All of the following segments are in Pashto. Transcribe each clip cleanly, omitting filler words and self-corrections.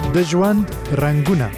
د ژوند رنگونه.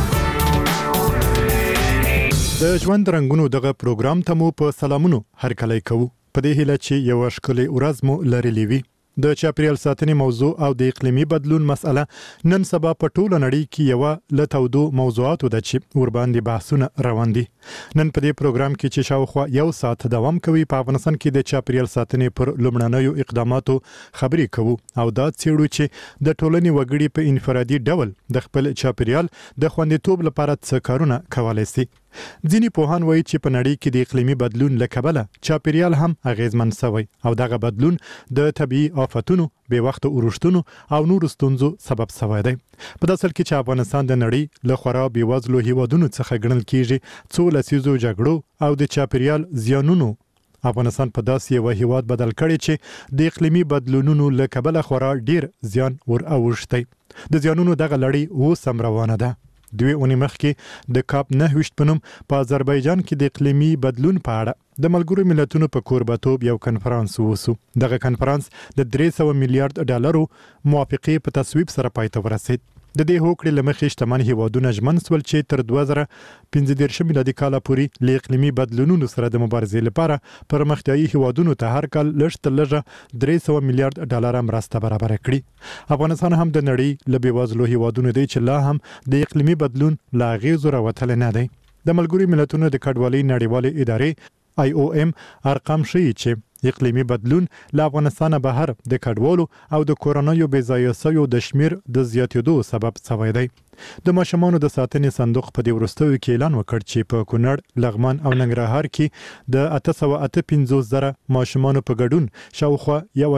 د ژوند رنگونو دغه پروګرام ته مو په سلامونو هرکلی کوو. په دې هیله چې یو ښکلې ورځ مو لرلې وي. د چاپیریال ساتنې موضوع او د اقلیمي بدلون مسأله نن سبا په ټوله نړۍ کې یو له تودو موضوعاتو ده چې ورباندې بحثونه روان دي. نن په دې پروګرام کې چې شاوخوا یو ساعت دوام کوي په افغانستان کې د چاپیریال ساتنې پر لومړنیو اقداماتو خبرې کوو او دا څېړو چې د ټولنې وګړي په انفرادي ډول د خپل چاپیریال د خوندیتوب لپاره څه کارونه کولی شي. ځینې پوهان وایي چې په نړۍ کې د اقلیمي بدلون له کبله چاپیریال هم اغیزمن شوی او دغه بدلون د طبیعي آفتونو، بې وخته اورښتونو او نورو ستونزو سبب شوی دی. په داسې حال کې چې افغانستان د نړۍ له خورا بېوزلو هیوادونو څخه ګڼل کیږي، څو لسیزو جګړو او د چاپیریال زیانونو افغانستان په داسې یو هیواد بدل کړي چې د اقلیمي بدلونونو له کبله خورا ډیر زیان ور اوښتی. د زیانونو دغه لړۍ اوس هم روانه ده. 2 اونۍ مخکې د کاپ 9 په نوم په آذربایجان کې د اقلیمي بدلون په اړه د ملګرو ملتونو په کوربتوب یو کنفرانس وشو. دغه کنفرانس د 300 میلیارډ ډالرو موافقې په تصویب سره پای ته ورسید. د دې هوکړې له مخې شتمن هیوادونه ژمن شول چې تر 2015 میلادي کال پورې له اقلیمي بدلونونو سره د مبارزې لپاره پرمختیایي هیوادونو ته هر کال لږ تر لږه 300 میلیارډ ډالر مرسته برابر کړي. افغانستان هم د نړۍ له بېوزلو هیوادونو دی چې لا هم د اقلیمي بدلون له اغېزو راوتلی نه دی. د ملګرو ملتونو د کډوالۍ نړیوالې ادارې IOM ارقام ښیي چې اقلیمي بدلون له افغانستانه بهر د کډوالو او د کورنیو بې ځایه شویو د شمیر د زیاتېدو سبب شوی دی. د ماشومانو د ساتنې صندوق په دې وروستیو کې اعلان وکړ چې په کونړ، لغمان او ننګرهار کې د 858,000 ماشومانو په ګډون شاوخوا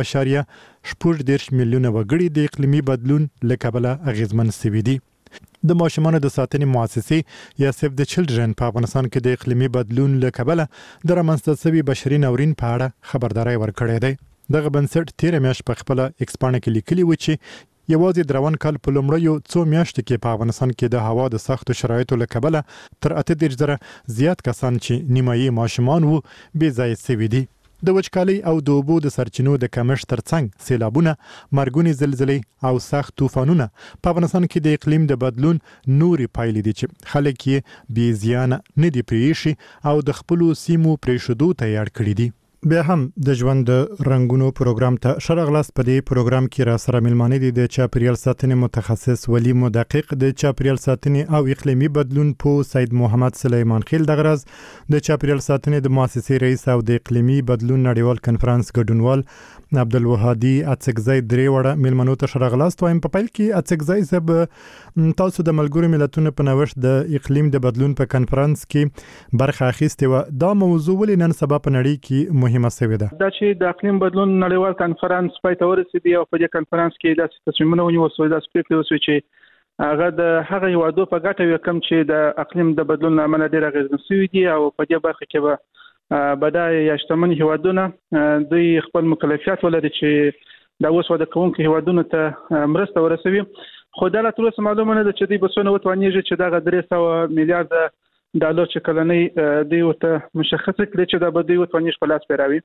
1.8 میلیونه وګړي د اقلیمي بدلون له کبله اغېزمن شوي دي. د ماشومانو د ساتنې مؤسسې یا سیف د چلډرن په افغانستان کې د اقلیمي بدلون له کبله د رامنځته شوي بشري ناورین په اړه خبرداری ورکړی دی. دغه بنسټ تېره میاشت په خپله ایکس پاڼه کې لیکلي و چې یوازې د روان کال په لومړیو څو میاشتو کې په افغانستان کې د هوا د سختو شرایطو له کبله تر 38,000 زیات کسان چې نیمایي ماشومان وو بې ځایه شوي دي. د وچکالۍ او د اوبو د سرچینو د کمښت ترڅنګ سیلابونه، مرګونې زلزلې او سخت طوفانونه په افغانستان کې د اقلیم د بدلون نورې پایلې دي چې خلک یې بې زیانه نه دي پرېښي او د خپلو سیمو پرېښودو ته یې اړ کړي دي. بیا هم د ژوند د رنگونو پروګرام ته ښه راغلاست. په دې پروګرام کې را سره مېلمانه دي د چاپیریال ساتنې متخصص ولی مدقق، د چاپیریال ساتنې او اقلیمي بدلون پوه سید محمد سلیمان خیل، دغه راز د چاپیریال ساتنې د مؤسسې رئیس او د اقلیمي بدلون نړیوال کنفرانس ګډونوال عبدالوهادي اڅکزی. درې وړه مېلمنو ته ښه راغلاست وایم. په پیل کې اڅکزی صاحب، تاسو د ملګرو ملتونو په نوښت د اقلیم د بدلون په کنفرانس کې برخه اخیستې وه. دا موضوع ولې نن سبا په نړۍ کې مهمه شوې ده؟ دا چې د اقلیم بدلون نړیوال کنفرانس پای ته ورسېدی او په دې کنفرانس کې داسې تصمیمونه ونیول شول، داسې پرېکړې وشوې چې هغه د هغه هیوادو په ګټه وي کوم چې د اقلیم د بدلون له امله ډېر اغېزمن شوي دي او په دې برخه کې به بډایه یا شتمن هیوادونه دوی خپل مکلفیت ولري چې د اوس وده کوونکو هیوادونو ته مرسته ورسوي. خو دا لا تر اوسه معلومه نه ده چې دوی به څونه وتوانېږي چې دغه 300 میلیارډ ډالر چې کلنۍ دوی ورته مشخصه کړي چې دا به دوی وتوانېږي په لاس پرې راوړي.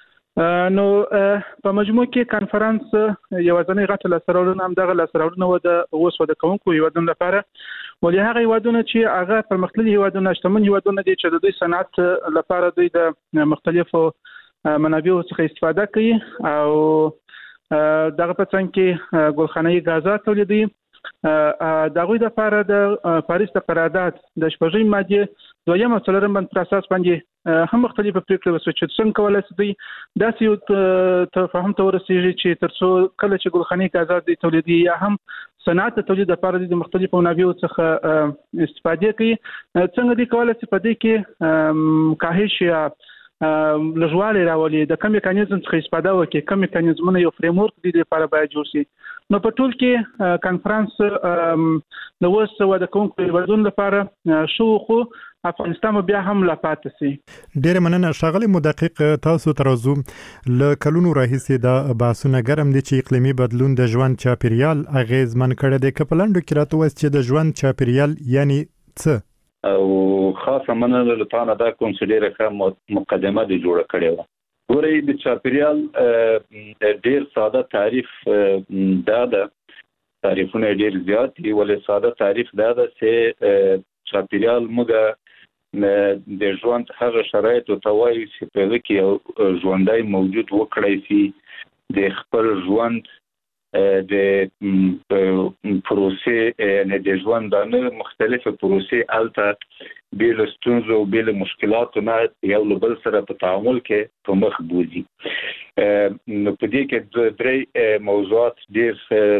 نو په مجموع کې کنفرانس یوازینۍ غټه لاسته راوړنه همدغه لاسته راوړنه وه د اوس وده کوونکو هیوادونو لپاره، ولې هغه هیوادونه چې هغه پرمختللي هیوادونه، شتمن هیوادونه دي چې د دوی صنعت لپاره دوی د مختلفو منابعو څخه استفاده کوي او دغه په څنګ کې ګلخانه‌يي غازات تولیدوي. د هغوی دپاره د پاریس د قرارداد د 6 مادې 2 او 4 بند پر اساس باندې هم مختلفه پرېکړې وشوې چې څنګه کولی شي دوی داسې یو تفاهم ته ورسېږي چې تر څو کله چې ګلخانه‌يي غازات دوی تولیدوي یا هم صنعت د تولید لپاره د مختلفو منابعو څخه استفاده کوي، څنګه دوی کولی شي په دې کې کاهش یا لږوالی راولي، د کوم میکانیزم څخه استفاده وکړي، کوم میکانیزمونه یو فریم ورک د دې لپاره باید جوړ شي. نو په ټول کې کنفرانس د اوس وده کوونکو هیوادونو لپاره شو، خو افغانستان بیا هم لا پاتې شي. ډېره مننه ښاغلی مدقق. تاسو تر اوسه له کلونو راهیسې دا بحثونه ګرم دي چې اقلیمي بدلون د ژوند چاپیریال اغېزمن کړی دی. که په لنډو کې راته ووایاست چې د ژوند چاپیریال یعنی څه؟ او خاصه مننه له تاسو دا کوم چې ډېره ښه مقدمه دې جوړه کړې وه. ګورئ، د چاپیریال ډېر ساده تعریف دا ده تعریفونه ډیر زیات دي. ولې ساده تعریف دا ده چې چاپیریال موږ د ژوند هغه شرایط او توای چې په کې یو ژوندای موجود وکړای شي د خپل ژوند د پروسې نه د ژوند د مختلفو پروسې الته بیل ستونزو بیل مشکلاتو نه یو بل سره په تعامل کې په مخ بوزي. نو په دې کې درې موضوعات ډېر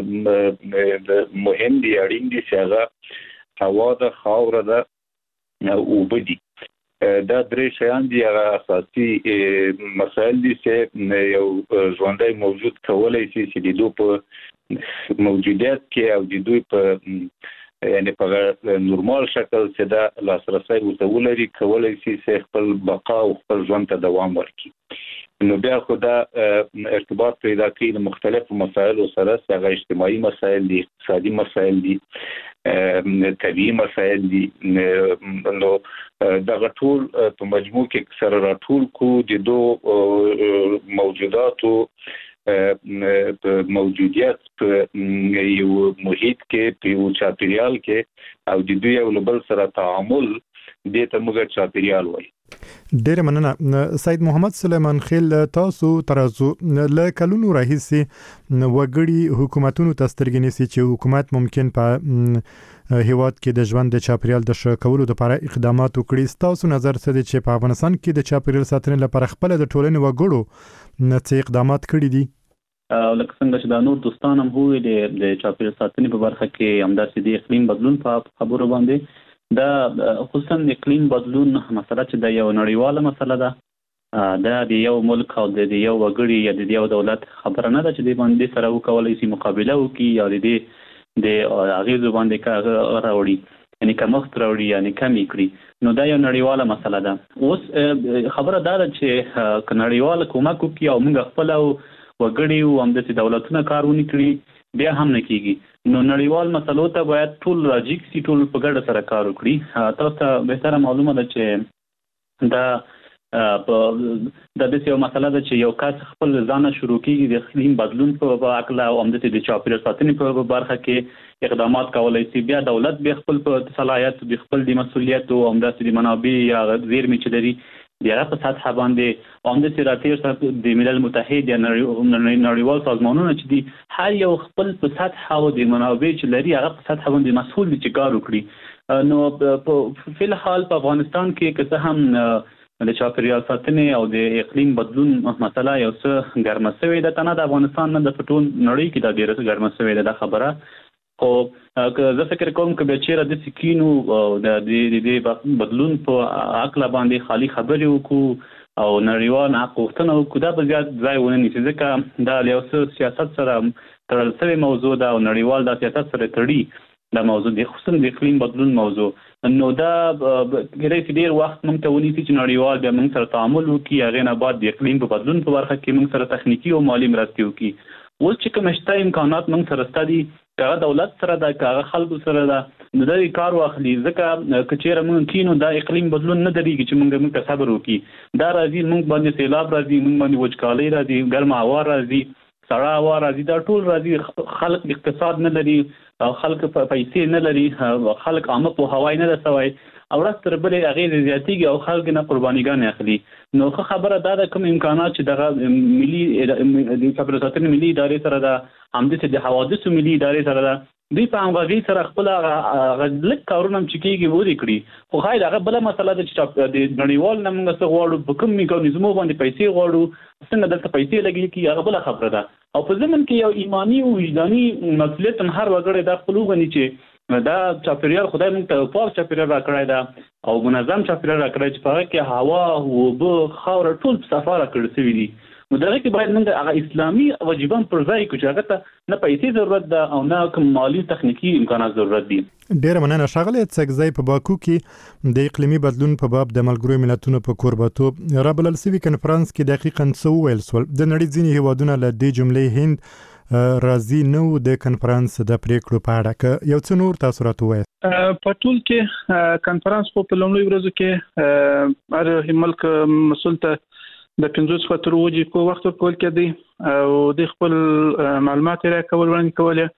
مهم دي اړین دي چې هغه هوا ده، خاوره ده او اوبه دي. دا درې شیان دي هغه اساسي مسایل دي چې یو ژوندی موجود کولای شي چې د دوی په موجودیت کې او د دوی په یعنی په نورمال شکل چې دا لاسرسي ورته ولري کولای شي چې خپل بقا او خپل ژوند ته دوام ورکړي. نو بیا خو دا ارتباط پیدا کوي د مختلفو مسایلو سره، هغه اجتماعي مسایل دي، اقتصادي مسایل دي، طبيعي مسایل دي. نو دا ټول په مجموع کې سره راټول کو د دوه موجوداتو موجودیت په یو محیط کې په یو چاپیریال کې او د دوی یو بل سره تعامل دې ته موږ چاپیریال وایي. ډېر مننه سید محمد سلیمان خیل. تاسو ترازو له کلونو راهیسي وګړي حکومتونو ته سترګې نیسي چې حکومت ممکن په هیواد کې د ژوند د چاپیریال د ښه کولو لپاره اقدامات وکړي. تاسو نظر څه دی چې په افغانستان کې د چاپیریال ساتنې لپاره خپل د ټولنې وګړو څه اقدامات کړي دي؟ لکه څنګه چې دا نور دوستان هم وو د چاپیریال ساتنې په برخه کې همداسې د اقلیم بدلون په خبرو باندې دا خصوصا اقلیم بدلون مسله چې د یو نړیواله مسله ده، دا د یو ملک او د یو وګړي یا د یو دولت خبره نه ده چې د باندې سره وکولای شي مقابله وکړي یا د اغیزو باندې کار راوړي، یعنی کمښت راوړي یعنی کمی کړي. نو دا یو نړیواله مسله ده. اوس خبره دا ده چې نړیواله کومک وکړي او موږ خپل وګړي او همداسې دولتونه کار ونه کړي بیا هم نه کیږي. نو نړیوال مسلو ته باید ټول راجیک سي، ټول په ګډه سره کار وکړي. تاسو ته بهتره معلومه ده چې دا د دې یو مسله ده چې یو کس خپل ځان شروع کیږي د اقلیم بدلون په اړه او همداسې د چاپیریال ساتنې په برخه کې اقدامات کولای شي. بیا دولت به خپل په صلاحیت د خپل د مسؤلیت او همداسې د منابع یا زیرمې چې لري د هغه په سطح باندې همداسې راتیر د ملل متحد یا نړیوال سازمانونه چې دي هر یو خپل په سطح او د منابع چې لري هغه په سطح باندې مسؤل دي چې کار وکړي. نو په فل حال په افغانستان کې که څه هم د چاپیریال ساتنې او د اقلیم بدلون مسله یو څه ګرمه شوې ده، نه د افغانستان نه د ټول نړۍ کې دا ډېره ګرمه شوې ده خبره. خو زه فکر کوم چې به چیرې د سکینو د بدلون په عقل باندې خالی خبرې وکړو او نړیوال حقوقونه وکړو، دا به زیات ځای ونه نیسي ځکه دا یو سیاست سره تړل شوی موضوع ده او نړیوال دا سیاست سره تړي دا موضوع دی، خصوصا د اقلیم بدلون موضوع. نو دا ګرای چې ډیر وخت موږ ته ونیسي چې نړیوال بیا موږ سره تعامل وکړي، هغې نه بعد د اقلیم په بدلون په برخه کې موږ سره تخنیکي او مالي مرستې وکړي. اوس چې کوم شته امکانات موږ سره شته دي، که هغه دولت سره ده که هغه خلکو سره ده، نو دا کار واخلي ځکه که چېرې موږ کینو دا اقلیم بدلون نه درېږي چې موږ ته صبر وکړي. دا راځي موږ باندې سیلاب راځي، موږ باندې وچکالۍ راځي، ګرمه هوا راځي، سړه هوا راځي، دا ټول راځي. خلک اقتصاد نه لري، خلک پیسې نه لري، خلک عامه پوهاوی نه ده سوی او ورځ تر بلې اغېزې زیاتېږي او خلک نه قربانیګانې اخلي. نو ښه خبره دا ده کوم امکانات چې دغه ملي د چاپیریال ساتنې ملي ادارې سره ده، همداسې د حوادثو ملي ادارې سره ده، دوی په همغږۍ سره خپل لږ کارونه هم چې کېږي ولې کړي. خو ښاید هغه بله مسله ده چې د نړیوال نه موږ څه غواړو، په کوم میکانیزمو باندې پیسې غواړو، څنګه دلته پیسې لګېږي کړي، هغه بله خبره ده. او په ضمن کې یو ایماني او وجداني مسؤلیت هم هر وګړی دا خپل وغني چې دا چاپیریال خدای موږ ته پاک چاپیریال راکړی ده او منظم چاپیریال راکړی چې په هغه کې هوا، اوبه، خاوره ټول صفا راکړل شوي دي. نو دغه کې باید موږ هغه اسلامي واجبان پر ځای کړو چې هغه ته نه پیسې ضرورت ده او نه کوم مالي تخنیکي امکانات ضرورت دي. ډېره مننه ښاغلی څکزی. په باکو کې د اقلیمي بدلون په باب د ملګرو ملتونو په کوربهتوب رابلل شوي کنفرانس کې دقیقاً څه وویل سول؟ د نړۍ ځینې هیوادونه له دې جملې هند راضي نه و د کنفرانس د پریکړو په اړه، که یو څه نور تاسو راته ووایاست. په ټول کې کنفرانس په لومړۍ ورځو کې هر ملک مسؤل ته د 15 څخه تر 20 کو وخت ورکول کېدی او د خپل معلومات راکول وړاندې کول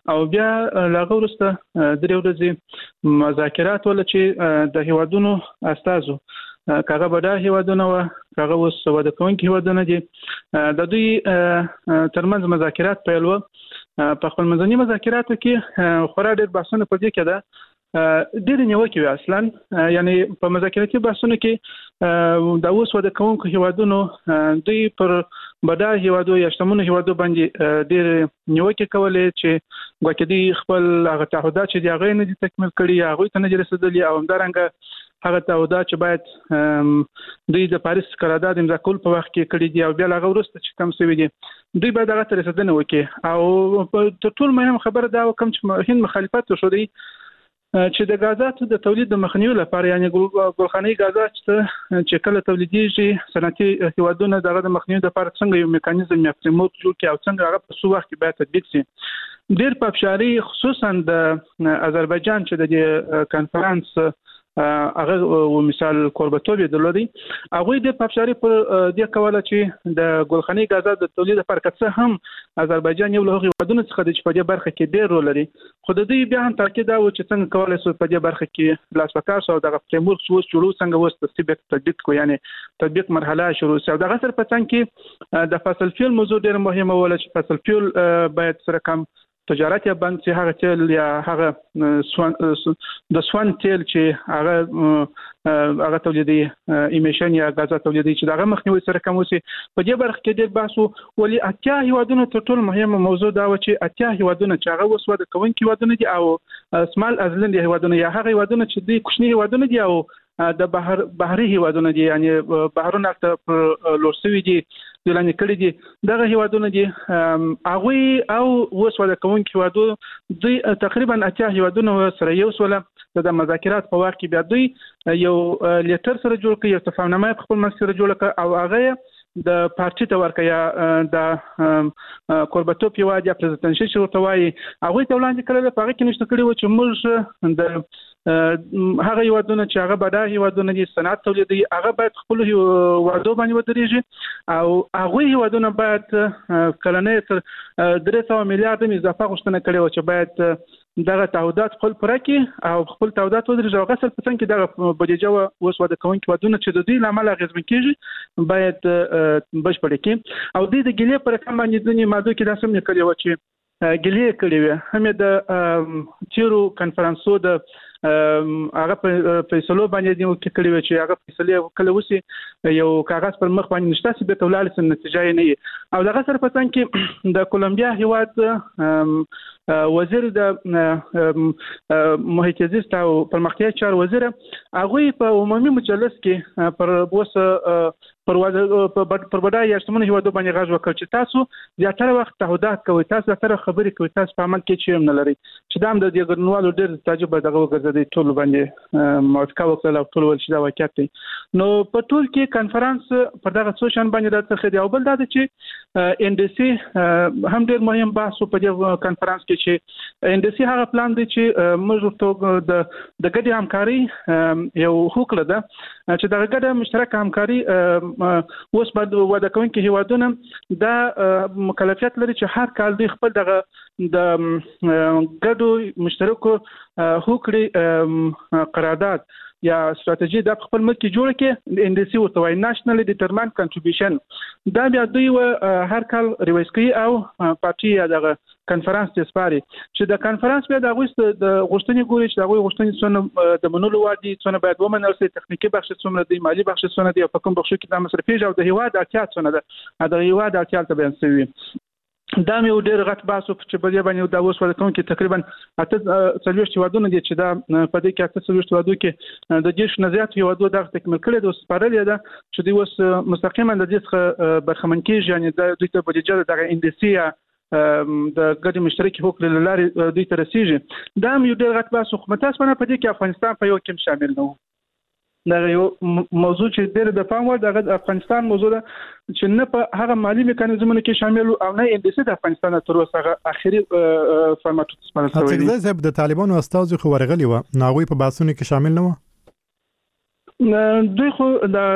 او بیا لاغه ورسته درې ورځې مذاکرات ول چې د هیوادونو استازو کاغه بډا هیوادونه و کاغه وس وده کوونکي هیوادونه دي د دوی ترمنځ مذاکرات پیل و په خپل منځني مذاکراتو کې خورا ډېر بحثونه په دې کې ده ډېر نیوکې اصلا یعنی په مذاکراتي بحثونو کې د اوس وده کوونکو هیوادونو دوی پر بډا هیوادو یا شتمنو هیوادو باندې ډېر نیوکې کولې چې ګوکې دوی خپل هغه تعهدات چې دی هغه نه دي تکمیل کړي هغه ته نه رسیدلي او همدارنګه هغه تعهدات چې باید دوی د پاریس قرارداد امضا کول په وخت کې کړي دي او بیا هغه وروسته چې کم شوی دي دوی باید هغه ته رسیدنه وکړي او تر ټولو مهم خبره دا کوم چې هند مخالفت وشو دی چې د غازاتو د تولید د مخنیوي لپاره یعنی ګلخانه‌ای غازات چې کله تولیدېږي صنعتي هیوادونه دغه د مخنیوي لپاره څنګه یو میکانیزم یا فریم جوړ کړي او څنګه هغه په څو وخت کې باید تطبیق شي ډېر په افشاري خصوصا د آذربایجان چې د کانفرنس هغه مثال کوربتوب درلودي هغه د پښاري پر د کوله چې د ګلخانه‌ای غازات د تولید لپاره کڅه هم آذربایجان یو له هیوادونو څخه د په دې برخه کې ډېر رول لري خو د دې بیا هم تاکید دا و چې څنګه کولای شو په دې برخه کې لاس پکار شو د فریم ورک شروع څنګه وست تطبیق کو یعنی تطبیق مرحله شروع شو د غسر په څنګ کې د فصل فیول موضوع ډېر مهمه ولا چې فصل فیول باید سره کم تجارت یا بند چې هغه تیل یا هغه د سوان تیل چې هغه تولیدي ایمیشن یا غاز تولیدي چې دغه مخنیوي سره کوم وسی په دې برخه کې ډېر بحث ولې اتیا هیوادونو ته ټول مهمه موضوع دا و چې اتیا هیوادونو چې هغه وسوده کوونکي هیوادونه دي او سمال ازلند هیوادونه یا هغه هیوادونه چې د کوچني هیوادونه دي او د بحري هیوادونه دي یعنی بحرونه ته لورسوي دي دلانه کړی دي دغه هیوادونه دي هغه او وسوده کوونکي هیوادو دوی تقریبا اتیا هیوادونه سره یو سوله د مذاکرات په وخت کې بیا دوی یو لیټر سره جوړ کړي یو تفاهمنامه په خپل منځ سره جوړ کړ او هغه د پارټي ته ورکه یا د کوربتوب یو د پریزیدنشي چې ورته وایي هغه ته وړاندې کړل په هغه کې نشته کړی و چې موږ د هغه هیوادونه چې هغه بډا هیوادونه دي صنعت تولیدي هغه باید خپل وعده باندې ودرېږي او هغه هیوادونه باید کلنې تر 300 میلیارډ اضافه غوښتنه کړې و چې باید دغه تعهدات خپل پوره کړي او خپل تعهدات ودرېږي او غسل په څنګ کې دغه بودیجه وسوده کوونکي ودونه چې د دې لامل اغیزمن کیږي باید بشپړ کړي او د ګلې پر کوم باندې د ماده کې رسم نکړي و چې ګلې کړي وي هم د چیرو کانفرنسو د هغه فیصلو باندې دی کړي وي چې هغه فیصله کله وسی یو کاغذ پر مخ باندې نشته چې به تولال سم نتیجه نه او دغه سره پتن کې د کولمبیا هیواد وزیر د محیط زیست او پرمختیا چار وزیر هغه په عمومي مجلس کې پر بډای یا شتمن هیوادو باندې غږ وکړ چې تاسو زیاتره وخت تعهدات کوئ تاسو زیاتره خبرې کوئ تاسو په عمل کې چیرې نه لرئ چې دا هم د ګرنوالو ډېر تعجب دغه وګرځي ټول باندې موافقه وکړه او ټول ول چې دا واقعیت دی نو په ټول کې کانفرنس پر دغه سوشن باندې راځي دی او بل دا چې ان ډي سي هم ډېر مهم بحث په دې کانفرنس کې چې ان ډي سي هغه پلان دی چې موږ ته د ګډې همکاري یو حکم ده چې د ګډه مشترک همکاري اوس بعد وعده کوونکي هیوادونه دا مکلفیت لري چې هر کال دوی خپل دغه د ګډو مشترکو هوکړې قرارداد یا استراتیژي د خپل ملک کې جوړ کې ان ډي سي ورته وایي نېشنل ډیټرماینډ کنټریبیوشن دا بیا دوی هر کال ریوایز کوي او پارټي یا دغه کانفرنس ته سپاري چې د کانفرنس بیا د غوښتنې ګوري چې د غوښتنې څونه د منلو وادي څونه باید ومنل شي تخنیکی بخش څونه دی مالی بخش څونه دی په کوم بخش کې د مصرفي او د هیواد اړتیا څونه ده د هیواد اړتیا ته بیان شوی دا مې ډېر غټ باسو چې په دې باندې دا اوس ورته کې تقریبا 8 هیوادونه دي چې دا په دې کې 8 هیوادو کې د دې نزيات هیوادو د تکمیل کړي د سپارلې ده چې دوی اوس مستقیما د دې څخه برخمن کیږي یعنی د دوی ته بودیجه د ان ډي سي د ګډ مشترک حقوق لري دوی ته رسیږي دا مې ډېر غټ باسو خو متاسفانه په دې کې افغانستان په یو کې شامل نه دا یو موضوع چې ډېر د پام وړ د افغانستان موضوع ده چې نه په هغه مالی میکانیزمونو کې شامل او نه ان ډي سي د افغانستان تر اوسه اخري فارمات سپارل شوی دی د طالبانو استازو خو ورغلی و ناغوی په باسونو کې شامل نه و دوی خو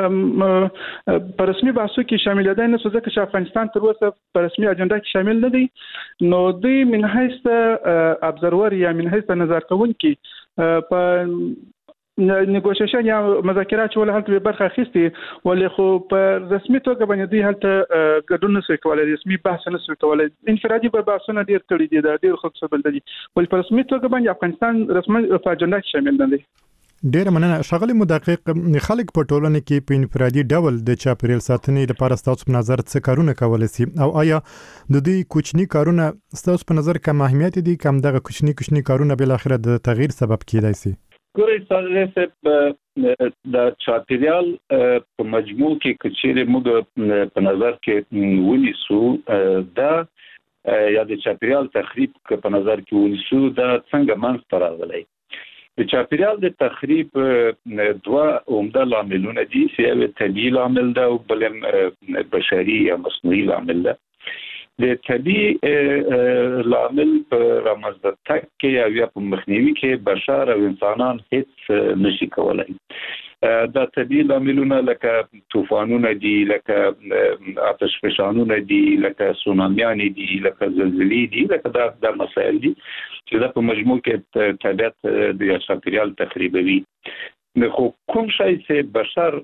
د په رسمي بحثو کې شامل دي نه څه چې افغانستان تر اوسه په رسمي اجنډا کې شامل نه دي نو دوی من حیث ابزرور یا من حیث نظر کوونکي په نیګوشیشن یا مذاکرات چې ول هلته برخه اخیستي ولې خو په رسمي توګه باندې دوی هلته ګډون نشي کولای رسمي بحث نشي کولای انفرادي بحثونه ډیر کړي دي د ډیر خلکو سره دي ولې په رسمي توګه باندې افغانستان رسمي په اجنډا کې شامل نه دي. ډیر مننه ښاغلي مدقق خلک په ټولنه کې په انفرادي ډول د چاپیریال ساتنې لپاره ستاسو په نظر څه کارونه کولای شي او آیا د دوی کوچني کارونه ستاسو په نظر کم اهمیت دي کم دغه کوچني کارونه بل اخر د تغییر سبب کیدای شي؟ ګورئ سره د چاپیریال په مجموع کې کچېره موږ په نظر کې ونیسو دا یا د چاپیریال تخریب په نظر کې ونیسو دا څنګه منځ ته راغلی. د چاپیریال د تخریب دوه عمده لاملونه دي چې یو طبیعي لامل ده او بل بشري یا مصنوعي لامل ده. د طبیعي لامل په رامنځته تک کې یا په مخنیوي کې بشر او انسانان هیڅ نشي کولای. دا طبیعي لاملونه لکه طوفانونه دي لکه آتش فشانونه دي لکه سونامیان دي لکه زلزلې دي لکه دا مسائل دي چې دا په مجموع کې طبیعت د چاپیریال تخریبوي. خو کوم شی چې بشر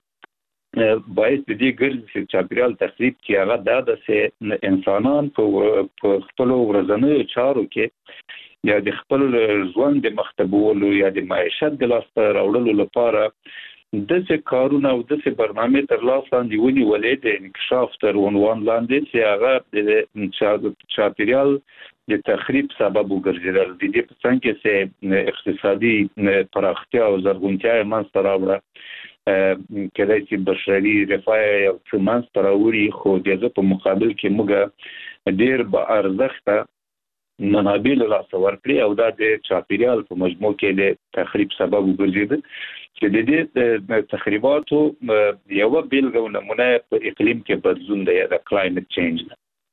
باید د دې ګرځي چې چاپیریال تخریب کې هغه د سه انسانان په خپل ورځنیو چارو کې یا د خپل ژوند د مختبولو یا د معیشت د لاسته راوړلو لپاره د څه کارونه او د څه برنامه تر لاس لاندې ونیولې د انکشاف تر عنوان لاندې چې هغه د چاپیریال د تخریب سبب وګرځیدل د دې په څنګه چې اقتصادي پراختیا او زرغونتیا منځته راوړه کله چې بشري رفاه او څمن تراوري خو دغه په مقابل کې موږ ډیر با ارزښت منابع له لاسه ورکړي او دا د چاپیریال په مجموع کې د تخریب سبب وګرځید چې د دې تخریباتو یو بیلګه نمونه په اقلیم کې بدلون دی د کلایمټ چینج.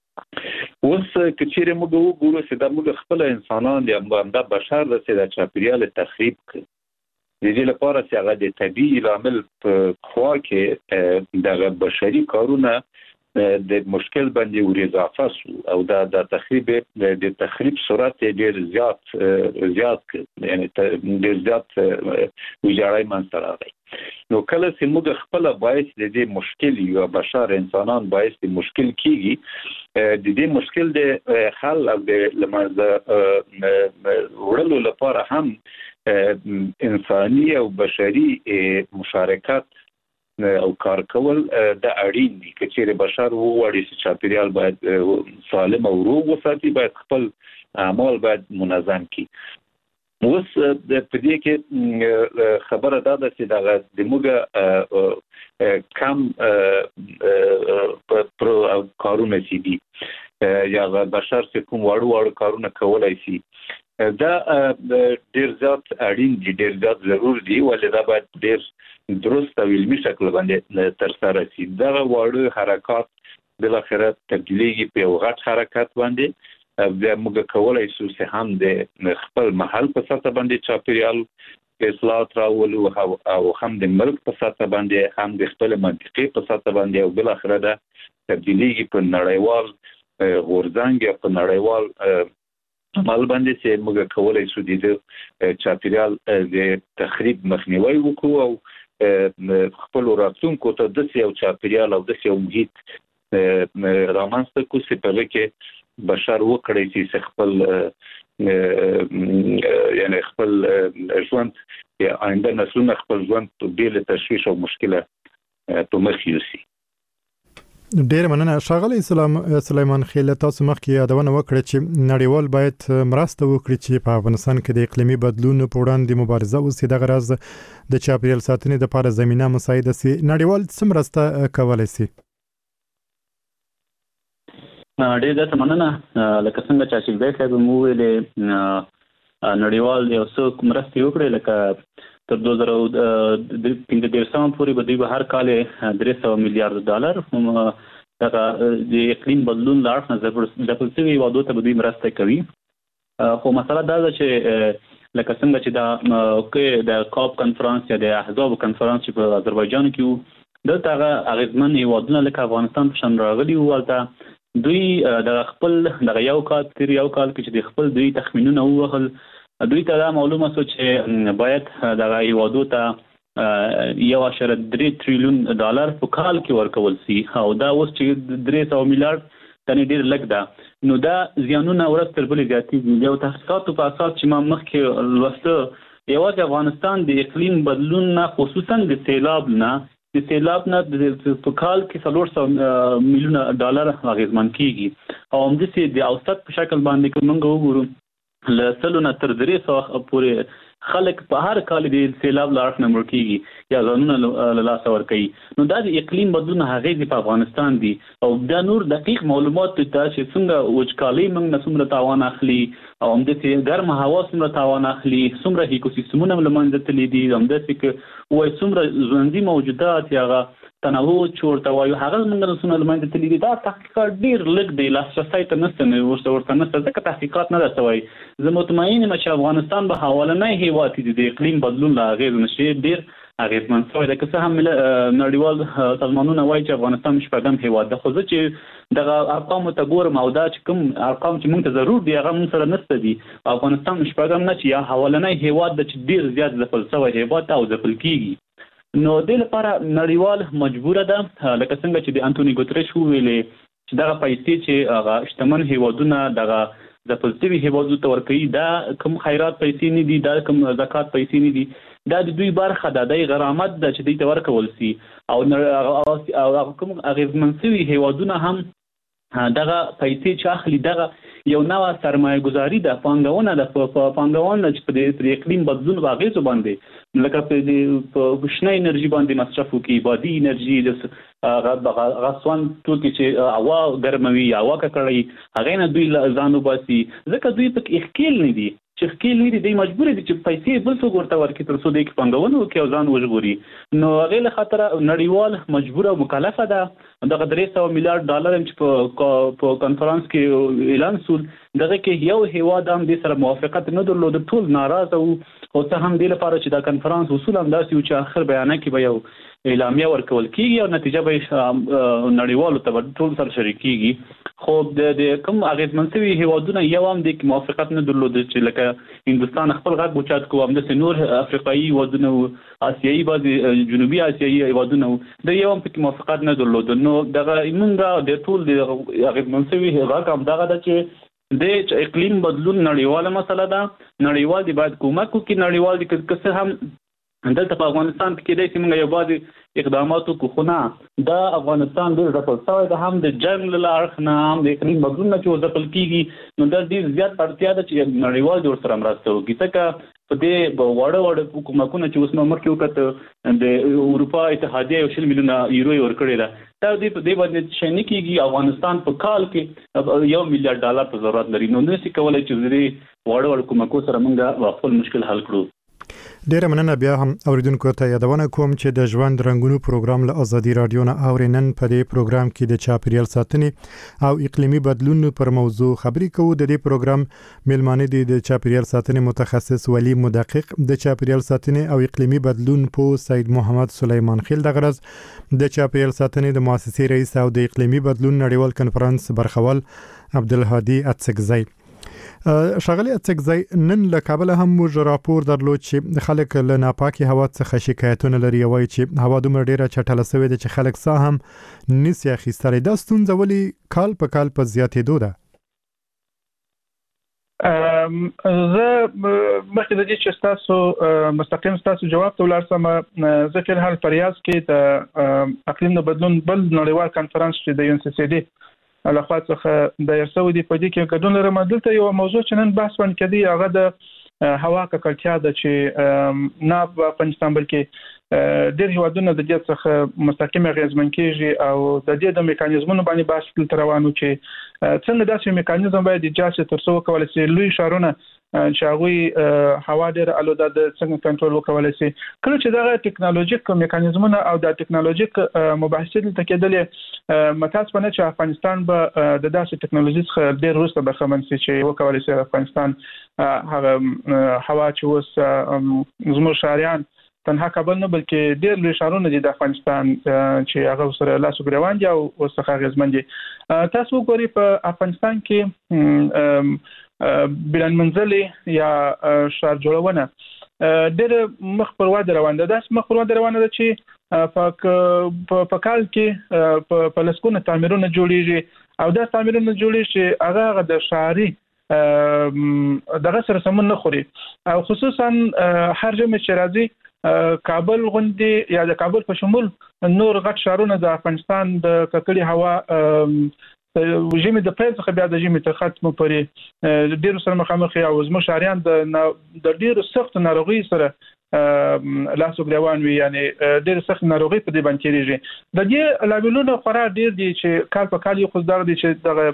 اوس کچېره موږ وګورو چې دا موږ خپل انسانان یا د بشر د چاپیریال تخریب کوي د دې لپاره چې هغه د طبيعي لامل په خوا کې د بشري کارونه د مشکل باندې ورېضافه شو او دا د تخریب سرعت ډېر زیات یعنی ډېر زیات ویجاړی منځته راغی. نو کله چې موږ خپل باعث د دې مشکل یو بشر انسانان باعث د مشکل کیږي د دې مشکل د حل او د لمنځه وړلو لپاره هم انساني او بشري مشارکت او کار کول د اړین دي چې بشر وغواړي چې چاپیریال باید سالم او روغ وساتي باید خپل اعمال باید منظم کړي. اوس په دې کې خبره ده چې د موږ کم کارونه چې دي یا بشر چې کوم وړو کارونه کولای شي دا ډیر زیات اړین دي ډیر زیات ضرور دي ولې دا باید ډیر درست او علمي شکل باندې تر سره شي. دا وړو حرکات بل اخرت تبدیلیږي په یو غټ حرکت باندې بیا موږ کولای شو چې هم د خپل محل په سطح باندې چاپیریال اصلاحات راولو او هم د ملک په سطح باندې هم د خپل منطقې په سطح باندې او بل اخرت تبدیلیږي په نړیوال غورځنګ یا په نړیوال عمل باندې چې موږ کولای شو د چاپیریال د تخریب مخنیوي وکړو او خپل راتلونکو ته د یو چاپیریال او د یو محیط رامنځته کوو چې په هغه کې بشر وکړي چې خپل یعنی خپل ژوند یا آینده نسلونه خپل ژوند په بیل تشویش او مشکله په مخ یوسي. ډیر مننه ښاغلی سلیمان خیل تاسو مخکې یادونه وکړه چې نړیوال باید مرسته وکړي چې په افغانستان کې د اقلیمي بدلون په وړاندې مبارزه وشي دغه راز د چاپیریال ساتنې لپاره زمينه مساعده شي. نړیوال څه مرسته کولای شي؟ ډیر ګټه مننه لکه څنګه چې شیخ صاحب مو ویلې نړیوال یو څه مرسته وکړي لکه تر 2015 پورې به دوی به هر کال $300 میلیارډ د اقلیم بدلون لاړ نه ځپل شوی وادو ته به دوی مرسته کوي. خو مسله دا ده چې لکه څنګه چې د کاپ کنفرانس یا د احزاب کنفرانس په آذربایجان کې دلته هغه اغیزمن هیوادونه لکه افغانستان په شان راغلي وو هلته دوی د خپل دغه یو کال کې چې د خپل دوی تخمینونه ووهل دوی ته دا معلومه شو چې باید دغه هیوادو ته 1.3 تریلیون ډالر په کال کې ورکول شي او دا اوس چې 300 میلیارډ تنې ډېر لږ ده نو دا زیانونه ورځ تر بلې زیاتېږي یو تحقیقاتو په اساس چې ما مخکې لوسته یوازې افغانستان د اقلیم بدلون نه خصوصا د سیلاب نه په کال کې 400 میلیونه ډالر اغیزمن کیږي او همداسې د اوسط په شکل باندې که موږ وګورو له 100 نه تر 300 پورې خلک په هر کال د سیلاب له اړخ نه مړه کیږي یا ځانونه له لاسه ورکوي نو دا د اقلیم بدلون هغې په افغانستان دي او دا نور دقیق معلومات ته چې څنګه وچکالۍ موږ نه څومره تاوان اخلي او همداسې ګرمه هوا څومره تاوان اخلي څومره ایکوسیستمونه له منځه تللي دي همداسې که وایي څومره ژوندي موجودات یا هغه تنوع چې ورته وایو هغه زموږ نه څومره له منځه تللي دي دا تحقیقات ډېر لږ دی لاسرسی ته نشته ورته نشته ځکه تحقیقات نه درته وایي زه مطمئن یم چې افغانستان به حوالنی هیواد دی د اقلیم بدلون له اغېز نه شي ډېر اغېزمن شوی دی که څه هم نړیوال سازمانونه وایي چې افغانستان 8م هیواد ده خو زه چې دغه ارقامو ته ګورم او دا چې کوم ارقام چې موږ ته ضرور دي هغه موږ سره نشته دي افغانستان 8م نه چې یا حوالنی هیواد ده چې ډېر زیات ځپل شوی هیواد او ځپل کیږي نو دې لپاره نړیوال مجبوره ده لکه څنګه چې د انټوني ګوتریش وویلې چې دغه پیسې چې هغه شتمن هیوادونه دغه ځپل شوي هیوادونو ته ورکوي دا کوم خیرات پیسې نه دي دا کوم زکات پیسې نه دي دا د دوی برخه ده د غرامت ده چې دوی ته ورکول شي او کوم اغېزمن شوي هیوادونه هم دغه پیسې چې اخلي دغه یو نوې سرمایه گذاري ده پانګونه ده په پانګونه چې په اقلیم بدلون واغېزو باندې لکه په شنه انرژي باندې مصرف وکړي بادي انرژي د غسوان توکي چې هوا ګرموي هوا ککړوي هغې نه دوی ځان وباسي ځکه دوی پکې ښکیل نه دي چې ښکیل نه دي دوی مجبور دي چې پیسې بل څوک ورته ورکړي تر څو دوی کې پانګونه وکړي او ځان وژغوري نو هغې له خاطره نړیوال مجبوره او مکلفه ده دغه 300 میلیارډ ډالر چې په کنفرانس کې اعلان شول دغه کې یو هیواد هم دې سره موافقت نه درلود ټول ناراضه وو خو څه هم دې لپاره چې دا کنفرانس اصول هم داسې و چې آخر بیانیه کې به یو اعلامیه ورکول کېږي او نتیجه به نړیوالو ته به ټول سره شریک کېږي خو د کوم اغېزمن شوي هیوادونه یو هم دې کې موافقت نه درلود چې لکه هندوستان خپل غږ اوچت کړو همداسې نور افریقایي هیوادونه وو آسیایي بعضې جنوبي آسیایي هیوادونه وو د یو هم پکې موافقت نه درلود نو دغه موږ د ټول د اغېزمن شوي غږ همدغه ده چې د اقلیم بدلون نړیواله مسله ده نړیوال دی باید کومک وکړي نړیوال دی که څه هم دلته په افغانستان کې دی چې موږ یو بعضې اقدامات وکړو خو نه دا افغانستان ډېر ځپل شوی ده هم د جنګ له اړخ نه هم د اقلیم بدلون نه چې ځپل کېږي نو دا ډېر زیات اړتیا ده چې نړیوال دې ورسره مرسته وکړي ځکه په دې واړه حکومتونه چې اوس مو مخکې وکړه د اروپا اتحادیه 1 میلیونه یورو یې ورکړې ده دا دې باندې شی نه کېږي افغانستان په کال کې 1 میلیارډ ډالر په ضرورت لري نو نشي کولی چې دې واړه حکومتونو سره موږ خپل مشکل حل کړو ډیره مننه بیا هم اوریدونکو ته یادونه کوم چې د ژوند رنگونو پروګرام له ازادي رادیو نه اورینن په دې پروګرام کې د چاپیریال ساتنې او اقلیمي بدلون پر موضوع خبرې کوو د دې پروګرام میلمانه دي د چاپیریال ساتنې متخصص ولی مدقق د چاپیریال ساتنې او اقلیمي بدلون په سید محمد سلیمان خیل د غرض د چاپیریال ساتنې د مؤسسې رئیس او د اقلیمي بدلون نړیوال کنفرانس برخوال عبدالهادي اڅکزی شغلی اڅکزی نن له کابل هم موږ راپور درلود چې خلک له ناپاکي هوا څخه شکایتونه لري وایي چې هوا دومره ډیره چټله شوې ده چې خلک ساه هم نسی اخیستلی دا ستونزه ولې کال په کال په زیاتېدو ده زه مخکې د دې چې ستاسو مستقیم ستاسو جواب ته ولاړ سم زه فلحال په ریاض کې د اقلیم بدلون بل نړیوال کنفرانس چې د UNCCD لخوا څخه د یرسو دی په دې کې ګډون لرم دلته یو موضوع چې نن بحث باندې کړي هغه د هوا ککړتیا ده چې نه په افغانستان بلکې ډېر هیوادونه د دې څخه مستقیم اغېزمن کیږي او د دې د میکانیزمونو باندې بحث تل روانو چې څنګه داسې میکانیزم باید ایجاد شي تر څو کولای شي لوی ښارونه چې هغه هوا ډېر الوده د څنګه کنټرول وکولای شي. کله چې دا ټکنالوژیک میکانیزمونه او د ټکنالوژیک مباحثې ته کېدلې متاسفانه چې افغانستان به د داسې ټکنالوژي څخه ډېر وروسته برخمن شي چې وکولای شي افغانستان هغه هوا چې اوس زموږ شهریان تنها کابل نه بلکې ډېر لوی ښارونه دي د افغانستان چې هغه سره لاس ګریوان دي او څخه اغیزمن دي. تاسو وګورئ په افغانستان کې بلند منزلي یا ښار جوړونه ډېر مخ پر وده روانه ده. داس مخ پر وده روانه ده چې په کال کې په لسګونه تعمیرونه جوړیږي او دا تعمیرونه جوړیږي چې هغه د ښاري دغه سره سمون نه خوري او خصوصا هر ځای چې راځي کابل غوندي یا د کابل په شمول نور غټ ښارونه د افغانستان د ککړې هوا ژمي د پیل څخه بیا د ژمي تر ختمه پورې ډېر سره مخامخ او زموږ شهریان د ډېر سخت ناروغي سره لاس ګریوان وي، یعنی ډېر سخت ناروغي په دې باندې کېږي. د دې لاملونه خورا ډېر دي چې کال په کال یو خدای دي چې دغه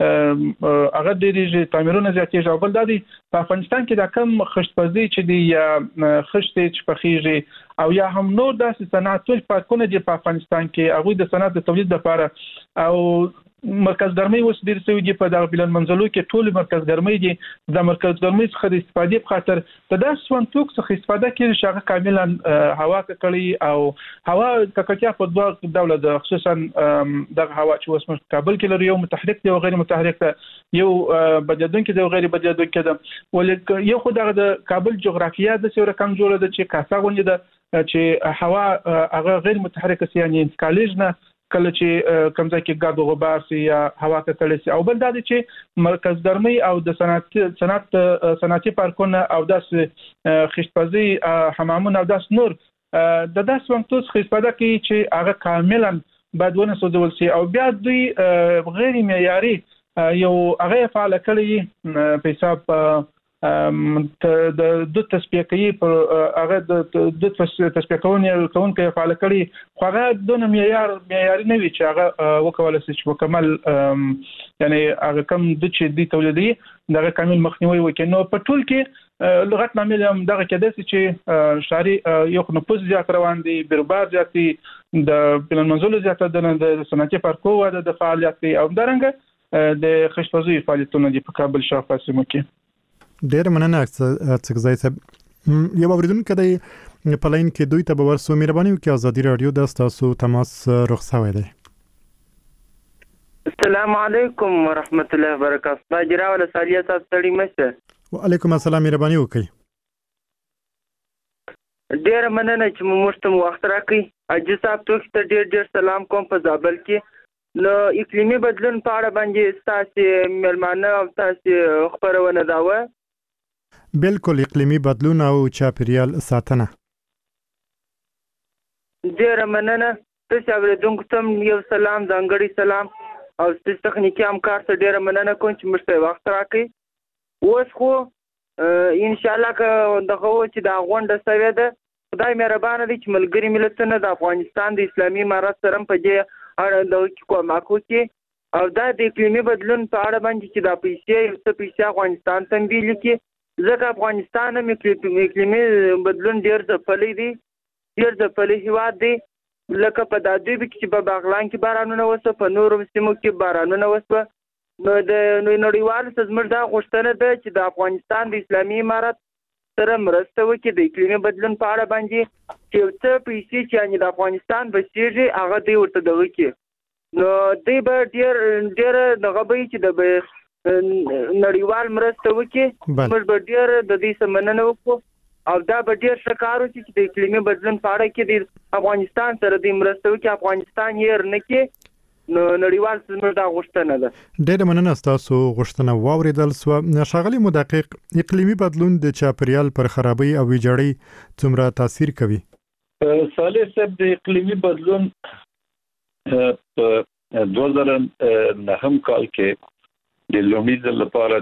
هغه ډېر تعمیرونه زیاتېږي او بل دا دي په افغانستان کې دا کم خشتپزي چې دی یا خشتې چې پخېږي او یا هم نور داسې صنعت ټول پارکونه دي په افغانستان کې هغوی د صنعت د تولید لپاره او مرکز ګرمۍ اوس ډېر سوي دي په دغه بلند منزلو کې ټول مرکز ګرمۍ دي. د مرکز ګرمۍ څخه د استفادې په خاطر د داسې سونتوک څخه استفاده کېږي چې هغه کاملا هوا ککړي او هوا ککړتیا په دوه ډوله ده، خصوصا دغه هوا چې اوس موږ کابل کې لرو، یو متحرک دی او غیر متحرک ده، یو بدلیدونکی دی او غیر بدلیدونکی ده. ولکه یو خو دغه د کابل جغرافیه د څه رقم جوړه ده چې کاسا غونډه ده چې هوا هغه غیر متحرک سي، یعنی انتقالیږي نه کله چې کمزای کې ګاډو غبار سي یا هوا کتل سي. او بل دا چې مرکز ګرمۍ او د صنعتي پارکونه او د خشتپزي حمامونه او د نور د داس وختوس استفاده کوي چې هغه کاملا بدونه سوځول سي او بیا دوی غیر معیاري یو هغه فعال کړي په حساب د دوه تصفیه کوي پر هغه د دوه تصفیه کوونکو فعال کړي خو هغه دونه معیاري نه وي چې هغه وکولای شي چې مکمل یعنی هغه کم د چې دی تولیدي دغه کامل مخنیوي وکړي. نو په ټول کې لغت لامل هم دغه کېدای چې شاري یو نفوس زیات روان دي، بیروبار زیات دي، د بلند منزلو زیات د صنعتي پارکو او د فعالیت او درنګ د خشتپزي فعالیتونه دي په کابل شاوخوا سیمو کې. ډېر مننه څګزای صاحب. یو اوریدونکو دی په لاین کې دوی ته به ورسو مهرباني وکړئ ازادي رادیو د تاسو تماس رخصوي دی. السلام علیکم ورحمت الله وبرکاته. باجرا ولا سالیه تاسو ستړي مشه؟ وعلیکم السلام، مهرباني وکړئ. ډېر مننه چې موږ ته وخت راکړئ. اجي صاحب ته ډېر سلام کوم په زابل کې. نو اقلیمي بدلون په اړه باندې تاسو ملمانه او تاسو خبرونه داوه. بالکل، اقلیمی بدلون او چاپیریال ساتنه. ډېر مننه. تاسو اوریدونکو ته یو سلام، ځانګړی سلام او ستاسو تخنیکی همکار ته ډېر مننه کوم چې موږ ته وخت راکړئ. اوس خو ان شاء الله که دغه چې دا غونډه سوي ده، خدای مهربانه دی چې ملګری ملتونه د افغانستان د اسلامي امارت سره په دې اړه د کومک وکړي او دا د اقلیمي بدلون په اړه باندې چې دا پیسې افغانستان ته ویل کی ځکه افغانستان هم اقلیمي بدلون ډېر ځپلی دی، ډېر ځپلی هیواد دی. لکه په دادوی کې چې په باغلان کې بارانونه وسوه، په نورو سیمو کې بارانونه وسوه. نو د نړیوالو ته زموږ دا غوښتنه ده چې د افغانستان د اسلامي امارت سره مرسته وکړي د اقلیمي بدلون په اړه باندې چې یو څه پیسې چې یعنې د افغانستان بچېږي هغه دوی ورته دغه کړي. نو دوی به ډېر دغه به چې د نړیوال مرسته وکړي. موږ به ډېر د دې څه مننه وکړو او دا به ډېر ښه کار وکړي چې د اقلیمي بدلون په اړه کې د افغانستان سره دوی مرسته وکړي، افغانستان یې نه کړي. نو نړیوال زموږ دا غوښتنه ده. ډېر مننه ستاسو غوښتنه واوریدل سوه. ښاغلي مدقق، اقلیمي بدلون د چاپیریال پر خرابۍ او ویجاړۍ څومره تاثیر کوي؟ صالح صاحب، د اقلیمي بدلون په 2009 کال کې د لومړي ځل لپاره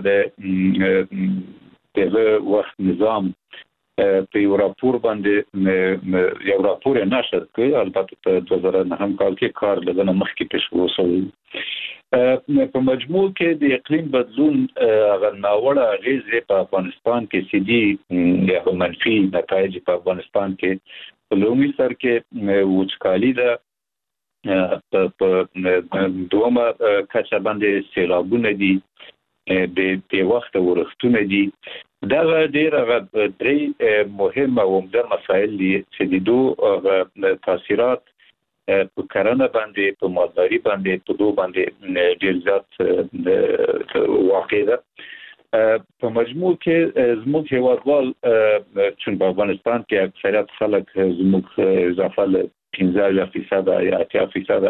د دغه وخت نظام په یو راپور باندې یو راپور نشر کړ. البته په 2009 کال کې کار لږه مخکې پیش وشو. په مجموع کې د اقلیم بدلون هغه ناوړه اغیزې په افغانستان کې سیدي یا منفي نتایج په افغانستان کې په لومړي سر کې وچکالي ده، په دومره کچه باندې سیلابونه دي، د وخت ورښتونه دي. دا ډېر درې مهم او عمده مسایل دي چې د دوه تاثیرات په کرنه باندې، په مالداري باندې، په دوه باندې ډېر زیات واقع ده. په مجموع کې زموږ هیوادوال چې په افغانستان کې اکثریت خلک زموږ اضافه له 15% یا 80%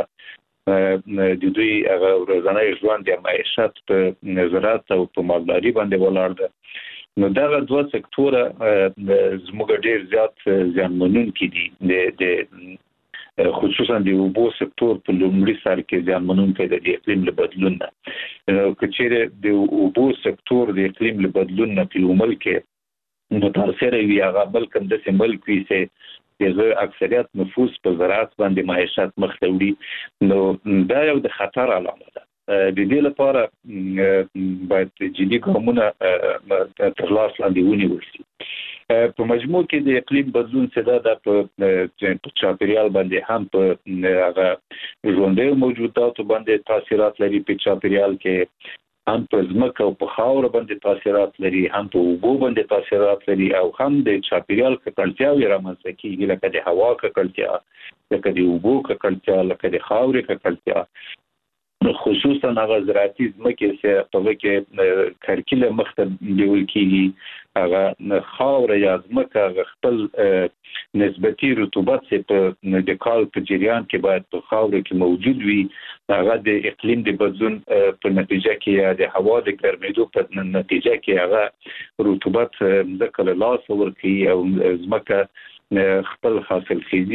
د دوی هغه ورځنی ژوند یا معیشت په زراعت او په مالداري باندې ولاړ ده. نو دا دوه سکتوره زموږ ډېر زیات زیانمنونکي دي. د خصوصا د اوبو سکتور په لومړي سر کې زیانمنونکی د اقلیم له بدلون نه. که چیرې د اوبو سکتور د اقلیم له بدلون نه په عمل کې متاثر وي، هغه ملک هم داسې ملک وي چې د اکثریت نفوس په زراعت باندې معیشت مخ ته وړي، نو دا یو د خطر علامه ده. د دې لپاره باید جدي ګامونه تر لاس لاندې ونیول شي. په مجموع کې د اقلیم بدلون څه ده په چاپیریال باندې هم په هغه ژوندیو موجوداتو باندې تاثیرات لري، په چاپیریال کې هم په ځمکه او په خاوره باندې تاثیرات لري، هم په اوبو باندې تاثیرات لري، او هم د چاپیریال ککړتیاوې رامنځته کیږي، لکه د هوا ککړتیا، لکه د اوبو ککړتیا، لکه د خاورې ککړتیا. خصوصا هغه زراعتي ځمکې چې په هغه کې کرکیله مخ ته بیول کیږي، هغه خاوره یا ځمکه هغه خپل نسبتي رطوبت چې په د کال په جریان کې باید په خاوره کې موجود وي، هغه د اقلیم د بدلون په نتیجه کې یا د هوا د ګرمېدو په نتیجه کې هغه رطوبت ځکه له لاسه ورکوي او ځمکه خپل حاصل خیزي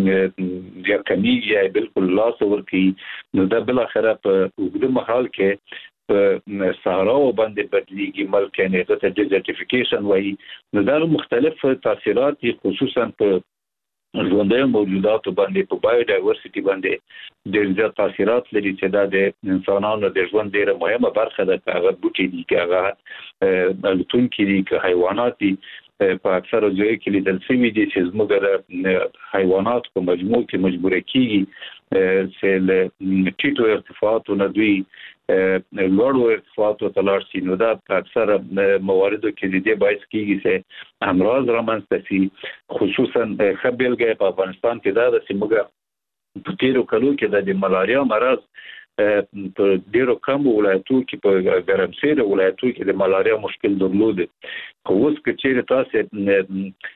یا کمیږي یا بالکل لاس ورکوي. نو دا بل اخره په اوږده مهال کې په صحراو باندې بدلیږي، ملک یعنی ته ډیزرټیفیکیشن وایي. نو دا مختلف تاثیرات دي، خصوصا په ژوندیو موجوداتو باندې، په بایو ډایورسټي باندې ډېر زیات تاثیرات لري چې دا د انسانانو د ژوند ډېره مهمه برخه ده. که هغه بوټي دي، که هغه الوتونکي دي، که حیوانات دي. په اکثره ځایو کې لیدل شوي دي چې زموږ حیوانات په مجموع کې مجبوره کیږي چې له ټیټو ارتفاعاتو نه دوی لوړو ارتفاعاتو ته لاړ شي. نو دا په اکثره مواردو کې د دې باعث کیږي چې امراض رامنځته شي. خصوصا ښه بیلګه په افغانستان کې دا ده چې موږ په تیرو کلو کې د ملاریا مرض په ډیرو کم ولایتو کې، په ګرمسیر ولایتو کې د ملاریا مشکل درلود. خو اوس که چیرې تاسو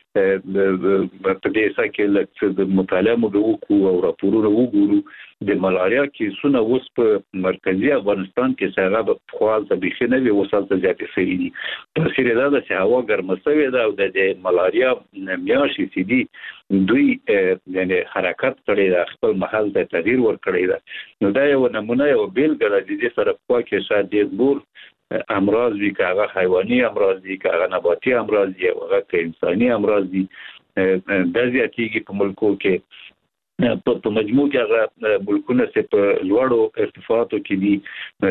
په دې ځای کې لکه مطالعه مو وکړو او راپورونه وګورو، د ملاریا کیسونه اوس په مرکزي افغانستان کې هغه په خوا ځبېښې نه وي، اوس هلته زیاتې شوي دي. تاثیر یې دا ده چې هوا ګرمه شوې ده او د ملاریا میاشتې چې دي دوی یعنې حرکت کړی ده، خپل محل ته تغییر ورکړی ده. نو دا یو نمونه، یو بیلګه ده. د دې سره په خوا کې شاید ډېر نور امراض وي، که هغه حیواني امراض دي، که هغه نباتي امراض دي، او هغه که انساني امراض دي، دا زیاتېږي په ملکو کې. په مجموع کې هغه ملکونه چې په لوړو ارتفاعاتو کې دي،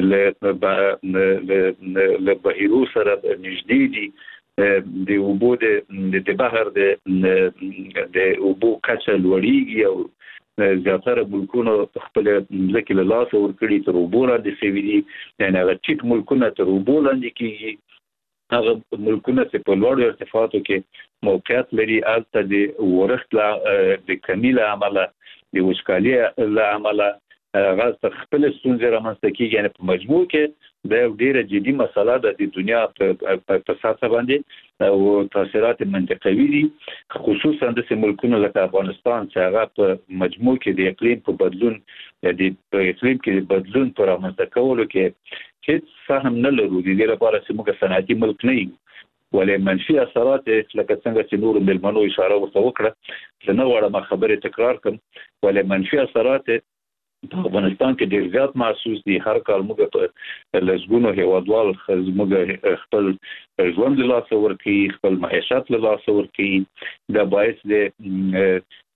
له بحیرو سره نږدې دي، د اوبو د بحر د اوبو کچه لوړیږي او زیاتره ملکونه خپل ځمکې له لاسه ورکړي، تر اوبو لاندې شوي دي. یعنې هغه ټیټ ملکونه تر اوبو لاندې کېږي. هغه ملکونه چې په لوړو ارتفاعاتو کې موقعیت لري، هلته د ورښت د کمي له امله، د وچکالي له امله هغه خپل ستونزې رامنځته کېږي. یعنې په مجموع کې دا یو ډېره جدي مسله ده د دنیا په سطح باندې او تاثیرات منطقوي دي. خصوصا داسې ملکونه لکه افغانستان چې هغه په مجموع کې د اقلیم په بدلون، د اقلیم کې د بدلون په رامنځته کولو کې هیڅ سهم نه لرو. د دې لپاره چې موږ صنعتي ملک نه یو، ولې منفي اثرات لکه څنګه چې نورو مېلمنو اشاره ورته وکړه، زه نه غواړم خبرې تکرار کړم، ولې منفي اثرات په افغانستان کې ډېر زیات محسوس دي. هر کال موږ په لسګونو هیوادوال موږ خپل ژوند له لاسه ورکوي، خپل معیشت له لاسه ورکوي. دا باعث د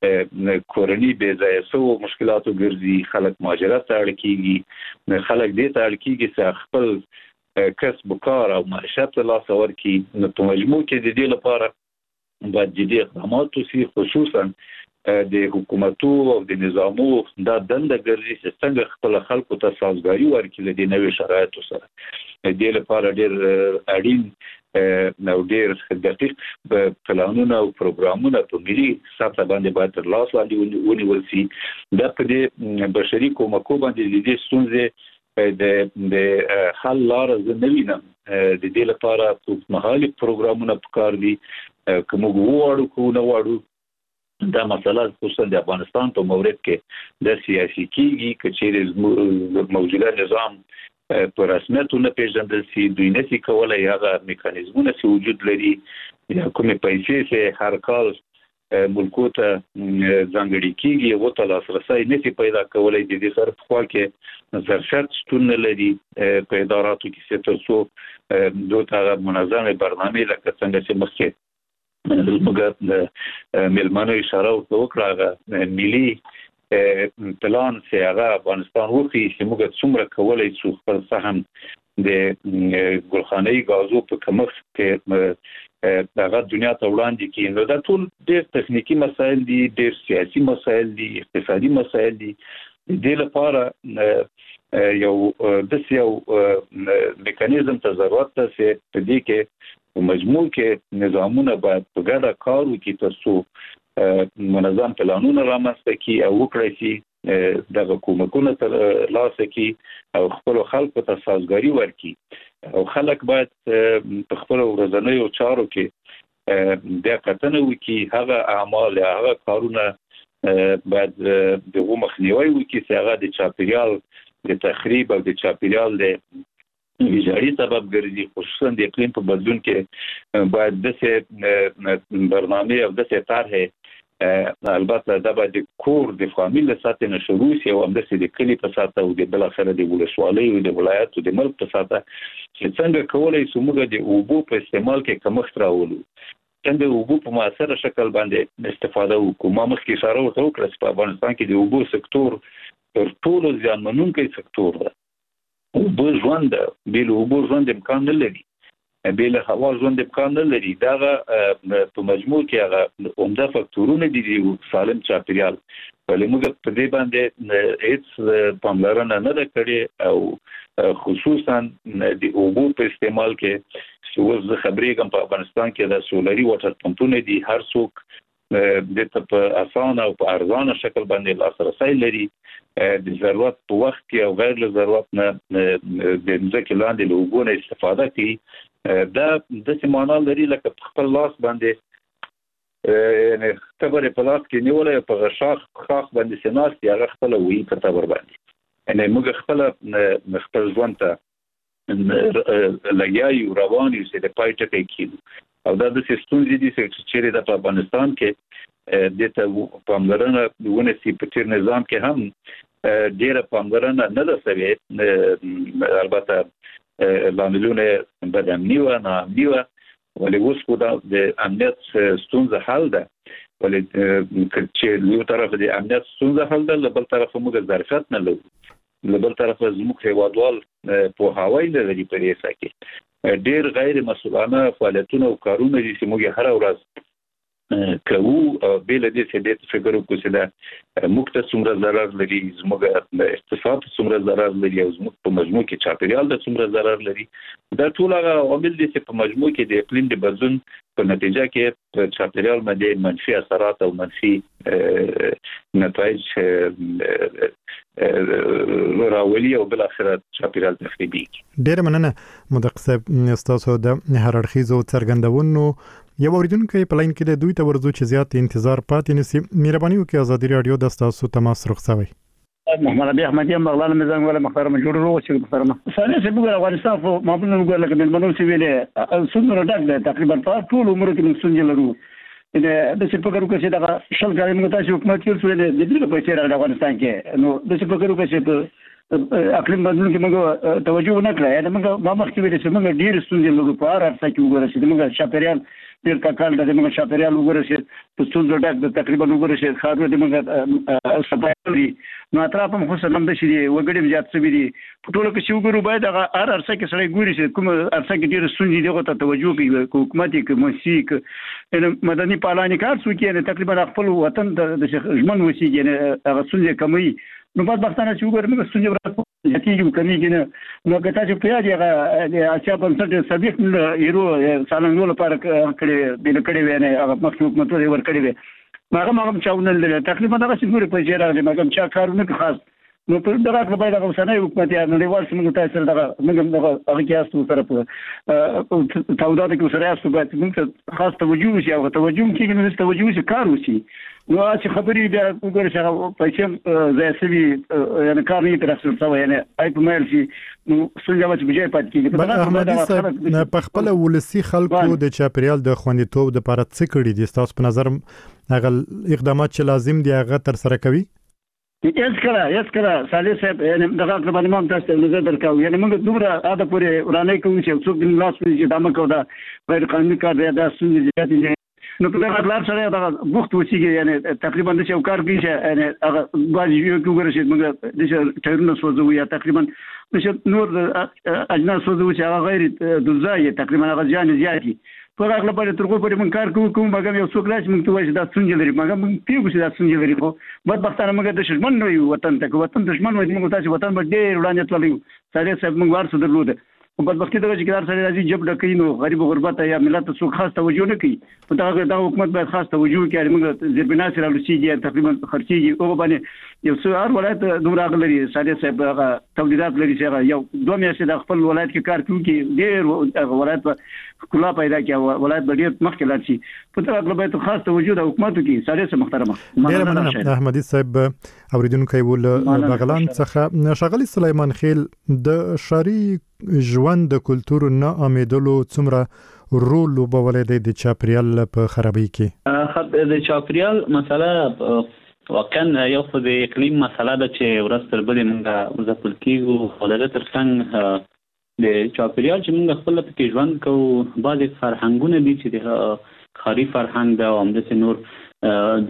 کورنۍ بې ځایه سو مشکلاتو ګرځي، خلک مهاجرت ته اړ کیږي، خلک دې ته اړ کیږي چې خپل کسب وکړ او معیشت له لاسه ورکړي. نو په مجموع کې د دې لپاره باید جدي اقدامات وشي، خصوصا د حکومتو او د نظامو دا دنده ګرځي چې څنګه خپل خلکو ته سازګاري ورکړي د نوې شرایطو سره. دې لپاره ډېر اړین نو ډېر دقیق پلانونه او پروګرامونه په ملي سطح باندې باید تر لاس لاندې ونیول شي. دا په دې بشري کومکو باندې د دې ستونزې د حل لاره زه نه وینم. د دې لپاره اوږدمهالي پروګرامونه پکار دي. که موږ وغواړو که ونه غواړو دا مسله خصوصا د افغانستان په مورد کې د سیاسي کېږي که چیرې موجوده نظام په رسمیت ونه پیژندل شي، دوی نشي کولی هغه میکانیزمونه چې وجود لري یا کومې پیسې چې هر کال ملکو ته ځانګړي کېږي هغو ته لاسرسی نشي پیدا کولی. د دې سره پخوا کې ظرفیت شتون نه لري په اداراتو کې چې تر څو دوی ته منظمې برنامې لکه څنګه چې مخکې زموږ د میلمنو اشاره ورته وکړه هغه ملي پلان چې هغه افغانستان وښیي چې موږ څومره کولی شو خپل سهم د ګلخانه‌ایي ګازو په کمښت کې هغه دنیا ته وړاندې کړي. نو دا ټول ډېر تخنیکي مسایل دي، ډېر سیاسي مسایل دي، اقتصادي مسایل دي. د دې لپاره یو میکانیزم ته ضرورت ده چې په دې کې په مجموع کې نظامونه باید په ګډه کار وکړي تر څو منظم پلانونه رامنځته کړي او وکړي چې دغه کومکونه تر لاسه کړي او خپل خلکو ته سازګاري ورکړي. او خلک باید په خپل ورځنیو چارو کې د کتنې وکړي هغه اعمال یا هغه کارونه باید دغه مخنیوي وکړي چې هغه د چاپیریال د تخریب او د چاپیریال د ویجاړي سبب ګرځي. خصوصا د اقلیم په بدلون کې باید داسې برنامه او داسې طرحې البته دا باید د کور د فامیل له سطحې نه شروع شي او همداسې د کلي په سطحه او د بالاخره د ولسوالۍ او د ولایت او د ملک په سطحه چې څنګه کولی شو موږ د اوبو په استعمال کې کمښت راولو، څنګه اوبو په مؤثره شکل باندې استفاده وکړو. ما مخکې اشاره ورته وکړه چې په افغانستان کې د اوبو سکتور تر ټولو زیانمنونکی سکتور ده. اوبه ژوند ده، بې له اوبو ژوند امکان نه لري، بې له هوا ژوند امکان نه لري. دغه په مجموع کې هغه عمده فکتورونه دي د سالم چاپیریال. ولې موږ په دې باندې هیڅ پاملرنه نه ده کړې او خصوصا د اوبو په استعمال کې چې اوس زه خبرېږم په افغانستان کې د سولري واټر پمپونه دي، هر څوک د ته په اسانه او په ارزانه شکل باندې لاسرسی لري. د ضرورت په وخت کې او غیر له ضرورت نه د ځمکې لاندې له اوبو نه استفاده کوي. دا داسې معنا لري لکه په خپل لاس باندې یعنې تبرې په لاس کې نیولی په خاخ باندې چې ناست دي هغه خپله وهي په تبر باندې. یعنې موږ خپله خپل ژوند ته لګیا یو، روان یو چې د پای ټکی کېږو. او دا داسې ستونزې دي چې چیرې د په افغانستان کې دې ته پاملرنه ونه شي. په تېر نظام کې هم ډېره پاملرنه نه ده شوې، البته لاملونه بد امني وه، ناامني وه. ولې اوس خو د امنیت ستونزه حل ده. ولې چې یو طرف د امنیت ستونزه حل ده، له بل طرفه موږ ظرفیت نه لرو، له بل طرفه زموږ هېوادوال پوهاوی نه لري په دې څه کې. ډېر غیر مسؤلانه فعالیتونه او کارونه دي چې موږ هره ورځ کوو. بې له دې چې دې فکر وکړو چې دا موږ ته څومره ضرر لري، زموږ اقتصاد څومره ضرر لري او زموږ په مجموع کې چاپیریال ته څومره ضرر لري. دا ټول هغه عوامل دي چې په مجموع کې د اقلیم د بدلون په نتیجه کې په چاپیریال باندې منفي اثرات او منفي نتایج راولي او بالاخره چاپیریال تخریبي. ډېر مننه مدقق صاحب ستاسو د هر اړخیزو څرګندونو. یو اوریدونکو په لاین کې د دوی ته ورځو چې زیات انتظار پاتې نسی. مهرباني وکړئ ازادي رادیو د تاسو تماس رخصوي. محمد ابي احمدي مغلال مزنګ ولا محترم جوړ ورو چې محترم ثاني چې موږ افغانستان په معمولا موږ لکه د منو سی ویلې څومره ډک ده تقریبا ټول عمر کې موږ څنګه لرو. د څه فکر وکړئ چې دا شل کال موږ تاسو حکومت کې څه د دې په چیرې د افغانستان کې نو د څه فکر وکړئ چې اقلیم بدلون کې موږ توجه نه کړی. یعنې موږ ما مخکې ویلې چې موږ ډېرې ستونزې لرو په هر څه کې وګورئ چې موږ چاپېریال ډېر ککړ دی، موږ چاپېریال وګورئ چې په ستونزو ډک دی، تقریبا وګورئ چې ښارونه د موږ صفایي دي، نو اطراف هم خصوصا همداسې دي، وګړي هم زیات شوي دي. په ټولو کې چې وګورو باید هغه هر څه کې سړی ګوري چې کومه هر څه کې ډېرې ستونزې دي هغو ته توجه کوي، که حکومت یې که مؤسسې یې که مدني پالانې کار څوک یې تقریبا خپل وطن ته د ژمن اوسېږي، یعنې هغه ستونزې کموي. نو بدبختانه چې وګورئ موږ ستونزې زیاتېږي کمېږي نه. نو که تاسو په یاد یې د اسیا بنسټ سابق ایرو څارنګلو لپاره کړې بېله کړې وې، یعنې هغه مخکې حکومتونه یې ورکړې وې، هغه هم چا ونه لري تقریبا دغسې ګورې په چې راغلي هغه هم چا کار ونه کړي خاص. نو په دغه اړه باید هغه اوسنی حکومت یا نړیوال چې موږ تاسو سره دغه موږ هم دغه هغه کې یاستو سره په تعهداتو کې ورسره یاستو، باید موږ ته خاص توجه وشي. هغه توجه هم کېږي نو توجه وشي کار وشي. نو چې خبرې بیا وګورئ چې هغه پیسې ضایع شوي، یعنې کار نه یې ترې اخیستل شوی، یعنې ای په میل شي نو ستونزه به چې په ځای پاتې کېږي. بله احمدي صاحب په خپله ولسي خلکو د چاپېریال د خوندیتوب دپاره څه کړي دي ستاسو په نظر هغه اقدامات چې لازم دي هغه ترسره کوي؟ یسکره صالح صاحب دغه باندې ما هم تاسو ته نظر درکاو. یعنې موږ دومره هغه پورې ورانۍ کوو چې څوک ځینې لاس وایي چې دا مه کوه، دا غیر قانوني کار دی، دا ستونزې زیاتې دي. نو په دغه لار سره دغه بوخت اوسېږي، یعنې تقریبا داسې یو کار کوي چې یعنې هغه بعضې ژویو کې وګورئ چې موږ داسې ټایرونه سوځوو یا تقریبا داسې نور اجناس سوځوو چې هغه غیر دوزایي، تقریبا هغه زیان یې زیات وي. په هغه لپاره تر هغو پورې موږ کار کوو مګر یو څوک راشي موږ ته وایي چې دا ستونزې لري، مګر موږ پوهېږو چې دا ستونزې لري، خو بدبختانه موږ دښمن نه یو وطن ته. که وطن دښمن وای موږ تاسې وطن به ډېر وړاندې تللی یو. صالح صاحب موږ هر څه درلوده، خو بدبختي دغه چې هر سړی راځي جب ډکوي نو غریب و غربت یا ملت ته څوک خاص توجه نه کوي. نو دغه حکومت باید خاص توجه وکړي. موږ زیربنا سره راوسېږي، تقریبا خرڅېږي، هغو باندې یو څه هر ولایت دومره هغه لري صالح صاحب هغه تولیدات لري چې هغه یو دوه میاشتې د خپل ولایت کې کار کوي کې ډېر هغه ولایت به ښکلا پیدا کړي، ولایت به ډېر مخکې لاړ شي. په دغه اړه باید خاص توجه د حکومت وکړي. صالح صاحب محترمه ډېره مننه. احمدي صاحب اورېدونکی و له بغلان څخه. ښاغلي سلیمان خېل، د ښاري ژوند د کلتور نه امیدلو څومره رول لوبولی دی د چاپېریال په خرابۍ کې؟ د چاپېریال مسله واقعا یو خو د اقلیم مسله ده چې ورځ تر بلې موږ ځپل کېږو، خو د هغه تر څنګ د چاپېریال چې موږ خپل پکې ژوند کوو بعضې فرهنګونه دي چې د ښاري فرهنګ ده او همداسې نور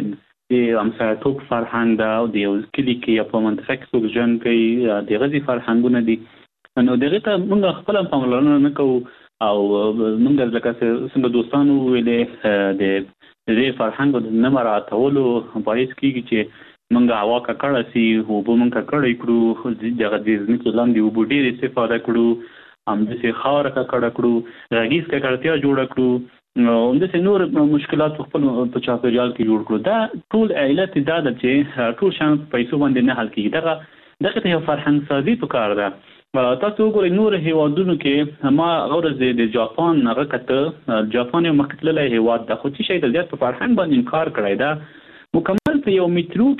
د همسایه‌توب فرهنګ ده او د یو کلي کې یا په منطقه کې څوک ژوند کوي د هغه فرهنګونه دي. نو دغه ته موږ خپله پاملرنه نه کوو او موږ لکه څنګه دوستانو ویلې د دې فرهنګ د نه مراعاتولو باعث کېږي چې موږ هوا ککړه سي، اوبه موږ ککړې کړو، دغه د ځمکې لاندې اوبه ډېرې استفاده کړو، همداسې خاوره ککړه کړو، غږیز ککړتیا جوړه کړو، همداسې نور مشکلات خپل په چاپېریال کې جوړ کړو. دا ټول علت دا ده چې ټول شیان په پیسو باندې نه حل کېږي. دغه ته یو فرهنګ سازي پکار ده. تاسو وګورئ نور هیوادونو کې ما ورځ د جاپان هغه کته، جاپان یو مخکې تللی هیواد ده، خو څه شی د زیات په فرهنګ باندې انکار کړی ده. مکمل په یو میټرو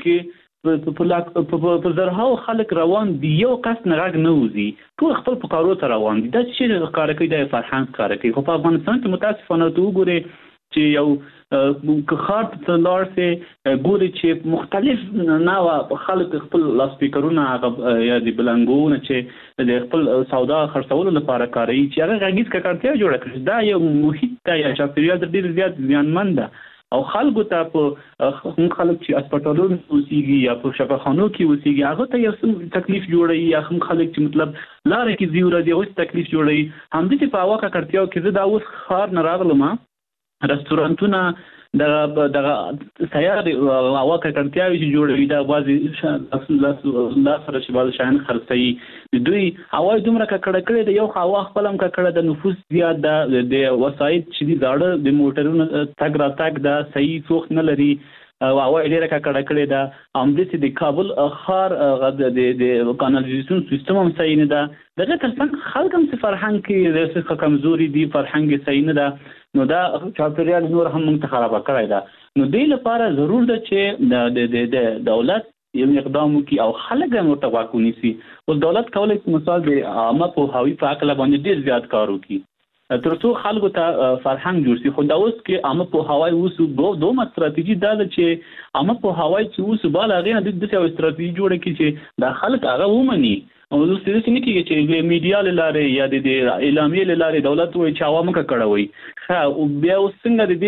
کې په زرهاو خلک روان دي، یو کس نه غږ نه وځي، ټول خپل په کارو ته روان دي. دا څه شی ښکاره کوي؟ دا فرهنګ ښکاره کوي. خو په افغانستان کې متاسفانه ته وګورئ چې یو که ښار ته لاړ سې ګورې چې مختلف نوعه خلک خپل لاسپیکرونه یا د بلنګونه چې د خپل سودا خرڅولو لپاره کاروي چې هغه غږیز ککړتیا جوړه کړي. دا یو محیط ته یا چاپېریال ته ډېر زیات زیانمن ده او خلکو ته په خلک چې هسپتالونو کې اوسېږي یا په شفاخانو کې اوسېږي هغه ته یو څه تکلیف جوړوي، یا هم خلک چې مطلب لارې کې ځي ورځي هغوی ته تکلیف جوړوي. همداسې په هوا ککړتیاو کې زه دا اوس ښار نه راغلم، رستورانتونه دغه سیار هوا ککړتیاوې چې جوړوي دا بعضې لاس سره چې بعضې شیان خرڅوي دوی هوا یې دومره ککړه کړې ده. یو هوا خپله هم ککړه ده، نفوس زیات ده، د وسایط چې دي زاړه د موټرونو تګ راتګ ده صحیح سوخت نه لري او هوا یې ډېره ککړه کړې ده. همداسې د کابل ښار د کانالیزاسیون سیستم هم صحیح نه ده. دغه تر څنګ خلک هم چې فرهنګ کې څه کمزوري دي، فرهنګ یې صحیح نه ده، نو دا چاپېریال نور هم موږ ته خرابه کړی ده. نو دې لپاره ضرور ده چې د دولت یو اقدام وکړي او خلک هم ورته غوږ ونیسي. اوس دولت کولی شي مثال د عامه پوهاوي په هکله باندې ډېر زیات کار وکړي. ترڅو خلکو ته فرهنګ جوړ شي. خو دا اوس کې عامه په هوای اوس دوه استراتیژي دا ده چې عامه په هوای چې اوس بل هغه د دې استراتیژي جوړه کړي چې د خلک هغه ومني او د ستاسو نه کېږي چې میډیا لاره یا د اعلامیې لاره دولت وایي چې عوامو کا کړوي او بیا اوس څنګه د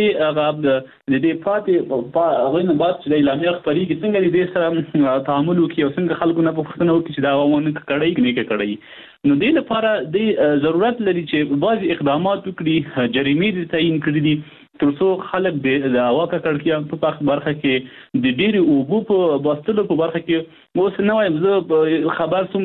دې پاتې هغه نه بعد چې اعلامیې خبري کې څنګه د دې سره تعامل وکړي او څنګه خلکو نه پوښتنه وکړي چې دا عوامو کا کړی نه کړی. نو دې لپاره د ضرورت لري چې بعض اقدامات وکړي، جریمې دي تعیین کړې دي ترڅو خلک د هوا ککړتیا په برخه کې د ډېری اوبو په بستلو په برخه کې اوس نه وایم زه خبر سوم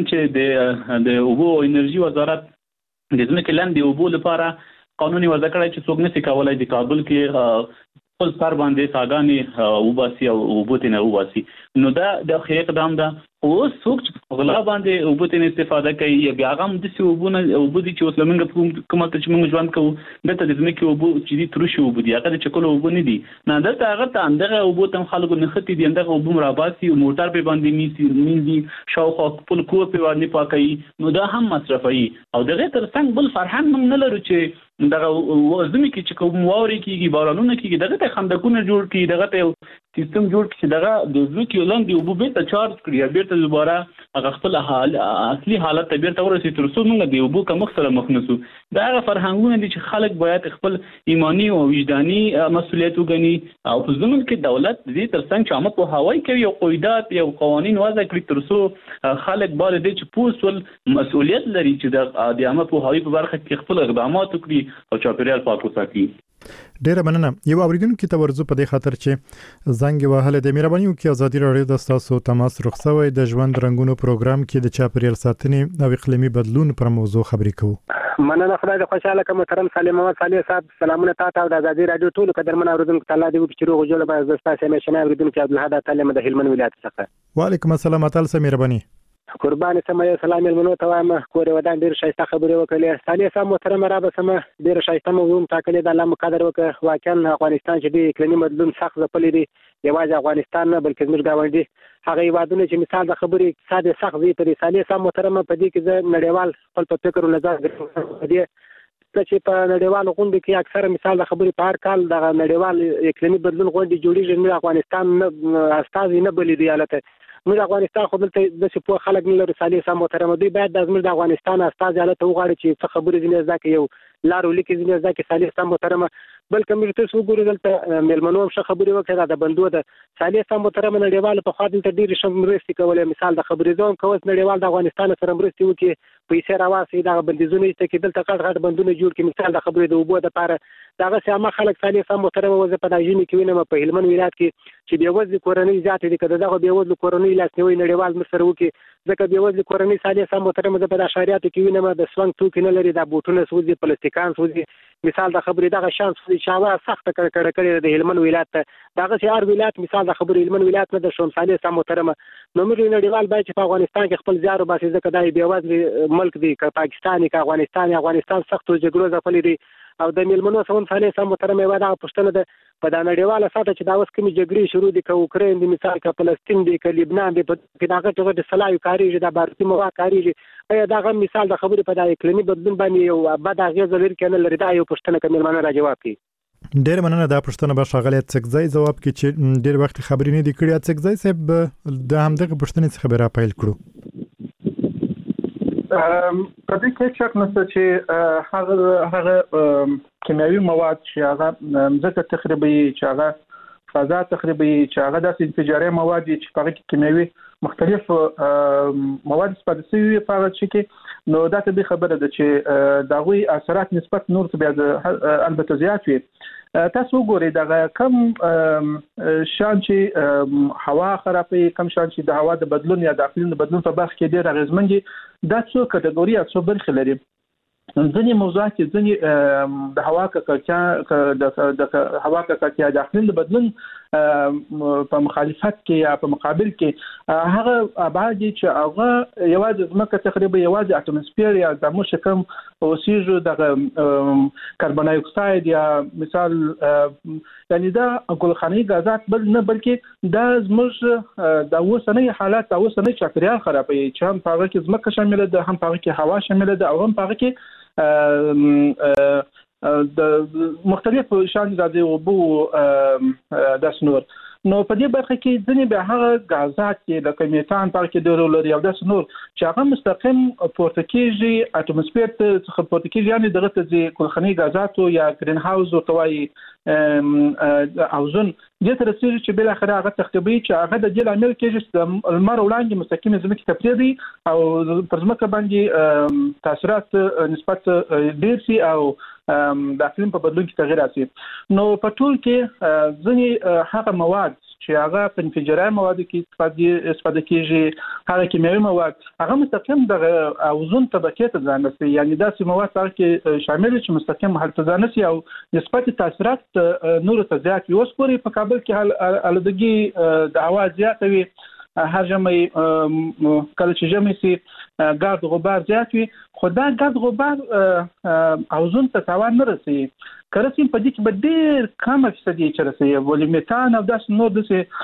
چې د اوبو او انرژي وزارت د ځمکې لاندې اوبو لپاره قانوني وضع کړی چې څوک نشي کولای د کابل کې خپل سر باندې ساګانې وباسي او اوبو ته نه وباسي. نو دا د خیر اقدام ده. اوس څوک چې غلا باندې اوبو ته استفاده کوي یا بیا هم د اوبو دي چې اوس لمنګ کومه چې موږ ژوند کوو دته د ځمکې اوبو چې دي ترشي اوبو دي هغه چې کله اوبو نه دي نه دلته هغه ته اندغه اوبو ته خلکو نه ختي دي اندغه اوبو مراباسي موټر په باندې میږي شاوخوا خپل کوه په باندې پاکي. نو دا هم مصرفي او دغه ترڅنګ بل فرهنګ هم نه لرو چې دغه زمي کې چې کوم واوري کېږي بارانونه کېږي دغه ته خندقونه جوړ کړي دغه ته سیستم جوړ کړي دغه د ځمکې لاندې اوبو به ته چارج کړي بیرته دوباره هغه خپل اصلي حالت ته بیرته ورسي ترڅو موږ د اوبو کم سره مخ نشو. دا هغه فرهنګونه دي چې خلک باید خپل ایمانی او وجداني مسؤلیت وګڼي او په زمون کې دولت دې ترڅنګ چې عامه په هوای کوي او قواعد او قوانين وضع کړي ترڅو خلک باید دې چې پوسول مسؤلیت لري چې د عامه په هوای په برخه کې خپل اقدامات وکړي او چاپیریال پاک وساتي. ډیره مننه. یو اوریدونکو ته ورزو په دې خاطر چې زنګ وهله د مهرباني وکي ازادي راډیو د تاسو تماس رخصوي د ژوند رنگونو پروګرام کې د چاپیریال ساتنې او اقلیمي بدلون پر موضوع خبرې کوو. مننه خدای دې خوشاله کوم محترم سالم محمد صالح صاحب سلامونه تاسو او د ازادي راډیو ټول قدرمن اوریدونکو ته الله دې وکړي چې روغ جوړ به زستا سمې شنه اوریدونکو عبدالحد تعالی د هلمند ولایت څخه. وعلیکم السلام تعالی مهرباني. قربان سمې سلام المنو ته وایم کور ودان ډیر شایسته خبرې وکړې. صالح صاحب محترم را به سم ډیر شایسته موضوع ټاکلې د الله مقدر وکړه. واقعا افغانستان چې د اقلیمي بدلون سخت ځپلې دي یوازې افغانستان نه بلکې زموږ گاونډي هغه هیوادونه چې مثال د خبرې اقتصاد سخت دی په صالح صاحب محترم په دې کې زه نړیوال خپل په فکر او نظر دی چې په نړیوال غونډه کې اکثره مثال د خبرې په هر کال د نړیوال اقلیمي بدلون غونډه جوړیږي نو افغانستان نه استاد نه بلې دی حالت موږ افغانستان خو دلته د څه خلک نه لري. صالح صاحب محترم دوی باید د زموږ د افغانستان استاد حالت وغواړي چې څه خبرې ځنه ځکه یو لارو لیکي ځنه ځکه صالح صاحب محترم بلکې موږ ته وګورو دلته ملمنو هم څه خبرې وکړه د بندو د صالح صاحب محترم نړیوال په خاطر ته ډېر شم مرستې کولې. مثال د خبرې ځون کوس نړیوال د افغانستان سره مرستې وکړي پیسې راواسي د بندیزونو ته کې دلته کټ بندونه جوړ کړي. مثال د خبرې د وبو د لپاره دغه سیمه خلک صالح صاحب محترم وځي په داجینه کې وینم په هلمند ولایت کې چې بیوزل کورنۍ ذات دي کده دغه بیوزل کورنۍ لاسنیوي نړیوال مسره وکړي ځکه بیوزل کورنۍ صالح صاحب محترم د په اشاریاتو کې وینم د سونګ توکي نه لري د بوټونه سوزي پلاستیکان سوزي. مثال د خبرې دغه شانس چې هغه سخت کړه د هلمند ولایت دغه هر ولایت مثال د خبرې هلمند ولایت نه د شوم صالح صاحب محترم نو موږ نړیوال باید چې په افغانستان کې خپل زیار وباسي ځکه دا بیوزل ملک دی که پاکستان که افغانستان سخت جګړو ځپلې دي او د ملمنو سمون صالح صاحب محترم یو دا پښتنه ده په د نړیواله ساته چې دا اوس کومې جګړې شروع دي که اوکراین دی مثال که فلسطین دی که لبنان دی په کې دغه چې د سلايو کاریږي د بارتي مواد کاریږي ایا دغه مثال د خبرې په د اقلیمي بدلون باندې یو بد اغیز لري کنه لري دا یو پښتنه کوم ملمنو را جواب کوي. ډیر مننه دا پښتنه به شغله څکځای جواب کې چې ډیر وخت خبرې نه دی کړی څکځای صاحب د همدغه پښتنې خبره پیل کړو. په دې کې شک نشته چې هغه کیمیاوي مواد چې هغه ځکه تخریبي چې هغه فضا تخریبي چې هغه د انفجاري مواد چې په کې کیمیاوي مختلف مواد استفاده شوی په هغه کې نو دا ته خبره ده چې دا غوي اثرات نسبت نور ته بیا البته زیات وي. تاسو وګورئ دا کم شان چې هوا خرابي کم شان چې د هوا د بدلون یا د اقلیم د بدلون په برخه کې ډېر اغیزمن دي دا څو کټګوري او څو برخې لري. ځینې موضوعات ځینې د هوا ککړتیا د هوا ککړتیا د اقلیم د بدلون په مخالفت کې یا په مقابل کې هغه ابعاد چې هغه یوازې ځمکه تقریبا یوازې اټموسفیر یا د مشکم اوسیجو د کاربن ډای اکساید یا مثال یعنی دا ګلخاني غازات بل نه بلکې دا زموږ د اوسنۍ حالات د اوسنۍ چاپیریال خرابوي چې هم په هغه کې ځمکه شامل ده هم په هغه کې هوا شامل ده او هم په هغه کې د مختلف شان د اوبو د سنور نو په دې برخه کې ځینې به هغه غازات چې د کمیټان پر کې د رول لري او د سنور چې هغه مستقیم پورته کېږي اټموسفیر ته څخه پورته کېږي یعنی دغه ته کلخني غازاتو یا گرین هاوس او توای اوزون دې تر څو چې بل اخر هغه تخریبي چې هغه د جل عمل کېږي چې المر وړاندې مستقیم ځمکې ته پریدي او پر ځمکه باندې تاثیرات نسبت ډیر سي او د اقلیم په بدلون کې تغیر راسي نو په ټول کې ځینې هغه مواد چې هغه په انفجاري موادو کې استفاده کیږي هغه کیمیاوي مواد هغه مستقیم د اوزون طبقه ته ځان رسي یعنی داسې مواد کې شامل چې مستقیم هلته ځان رسي او نسبت تاثیرات نور ته زیات وي اوس پورې په کابل کې الودګي د هوا زیاته وي هر ژمي کله چې ژمي سي ګرد غبار زیات وي خو دا ګرد غبار اوزون ته تاوان نه رسي کله چې په دې کې به ډېر کم فیصدي چې رسي ولې میتان او داس نور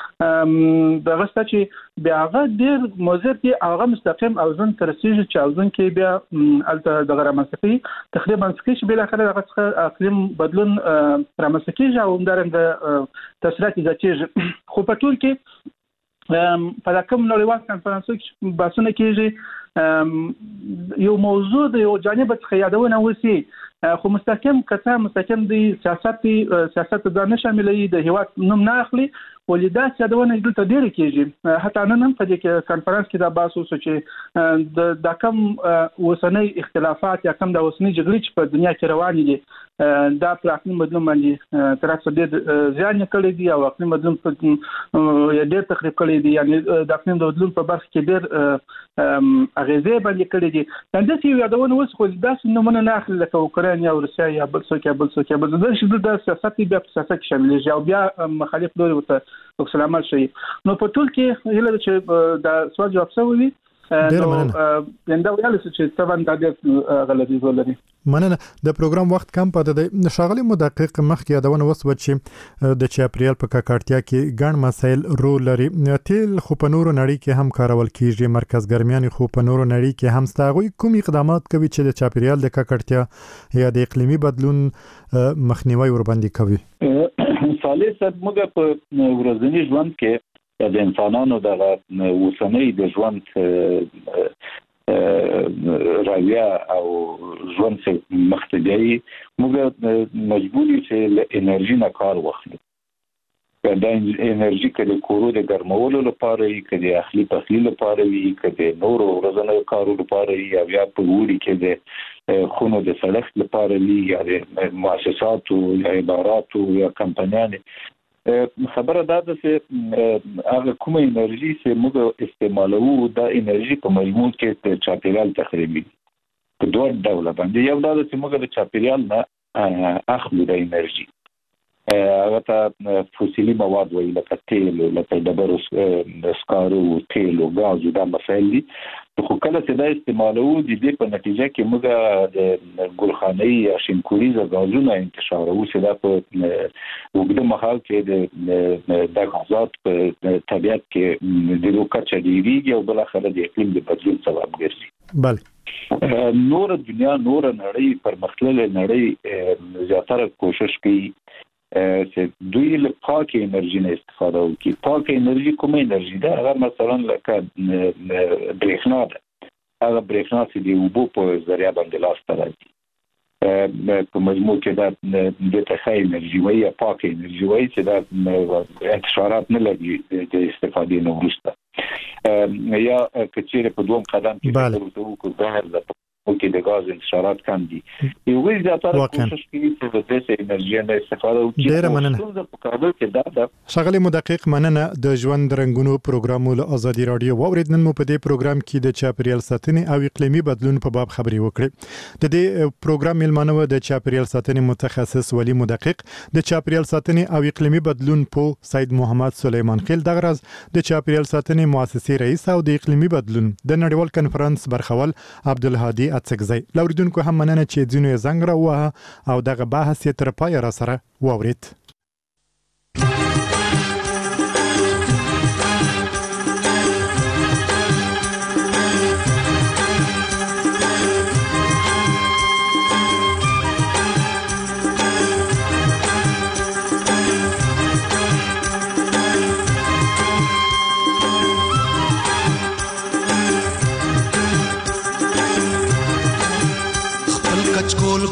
د غسته چې بیا هغه ډېر مضر دي هغه مستقیم اوزون تر رسیږي چې اوزون کې بیا الته د غرامسکی تقریبا سکیش بل اخر هغه اقلیم بدلون رامسکیږي او همدارنګه تاثیرات زیاتېږي خو په ټول کې په کوم نړیوال کانفرنسو کې بحثونه کېږي یو موضوع د یو جانب څخه یادونه وسی خو مستقیم د سیاست د شاملې د هیواد نوم نه اخلي ولیدا یادونه دلته ډیر کېږي حتی نن هم په دې کانفرنس کې دا بحث وشو چې د کم وسنۍ اختلافات یا کم د وسنۍ جګړې چې په دنیا کې روانې دي دا پر اقلیم بدلون باندې تر څو ډېر زیان کړی دی او اقلیم بدلون په ډېر تخریب کړی دی یعنی د اقلیم بدلون په برخه کې ډېر اغیزې باندې کړی دي دا چې یادونه وس خو داسې نمونه نه اخلي لکه اوکران یا روسیا یا بل څوک بل د سیاست بیا په سیاست کې شامل دي او بیا مخالف لوري وته سلامات شي نو په ټول کې هله چې د سوال جواب شوی ډیر مننه دا ویل چې طبعا دا د غلطي ولري مننه د پروګرام وخت کم پاتې دی شاغلي مدقق مخکې یادونه وسو چې د چاپریال په کاکړتیا کې ګڼ مسایل رول لري تیل خو په نورو نړۍ کې هم کارول کیږي مرکز ګرمیان خو په نورو نړۍ کې هم ستاغوي کوم اقدامات کوي چې د چاپریال د کاکړتیا یا د اقلیمي بدلون مخنیوي ور باندې کوي صالح صاحب موږ په ورځنی ژوند کې د انسانانو د وسنۍ د ژوند راویا او ژوند څخه مختلفي موږ مجبوري چې له انرژي نه کار واخلو دا انرژي کله کورو د ګرمولو لپاره یې کله اخلي پخلی لپاره یې کله نور ورځنی کارو لپاره یې بیا په وړي کې د خونو د سړک لپاره یې یا د مؤسساتو یا اداراتو یا کمپنیانو خبره دا ده چې هغه کومه انرژي چې موږ استعمالوو دا انرژي په مجموع کې د چاپیریال تخریبي په دوه ډول باندې یو دا چې موږ د چاپیریال نه اخلو د انرژي هغه ته فوسیلي مواد وایي لکه تیل لکه ډبرو سکارو تیل او غاز دا مسایل دي خو کله چې دا استعمالوو د دې په نتیجه کې موږ د ګلخانه‌ای یا شینکوریزه غازونه انتشاروو چې دا په وګړو مخال کې د غازات په طبیعت کې د لوکچې دیږي او بل اخر د اقلیم د بدلون سبب ګرځي بله نور دنیا نور نړۍ پرمختللې نړۍ زیاتره کوشش کوي چې دوی له پاکه انرژي نه استفاده وکړي پاکه انرژي کومه انرژي ده هغه مثلا لکه برېښنا ده هغه برېښنا چې د اوبو په ذریعہ باندې لاسته راځي په مجموع کې د تخیل انرژي وایي یا پاکه انرژي وایي چې دا انتشارات نه لري د استفادې نه وروسته یا کچېره په دوم قدم کې د اوبو ظاهر ده او کې د غاز انتشارات کم دي یو وی زیاتره کوشش کوي چې د دې انرژي نه استفاده وکړي ډیر مننه په کابل کې دا شغله مدقق مننه د ژوند رنگونو پروګرام له ازادي رادیو واورید نن مو په دې پروګرام کې د چاپریال ساتنې او اقلیمي بدلون په باب خبري وکړې د دې پروګرام ملمنو د چاپریال ساتنې متخصص ولی مدقق د چاپریال ساتنې او اقلیمي بدلون په سید محمد سلیمان خیل دغه راز د چاپریال ساتنې مؤسسې رئیس او د اقلیمي بدلون د نړیوال کانفرنس برخوال عبدالهادي اڅکزی لوریدونکو هم مننه چې ځینو زنګ راوه او دغه بحث تر پای را سره واورید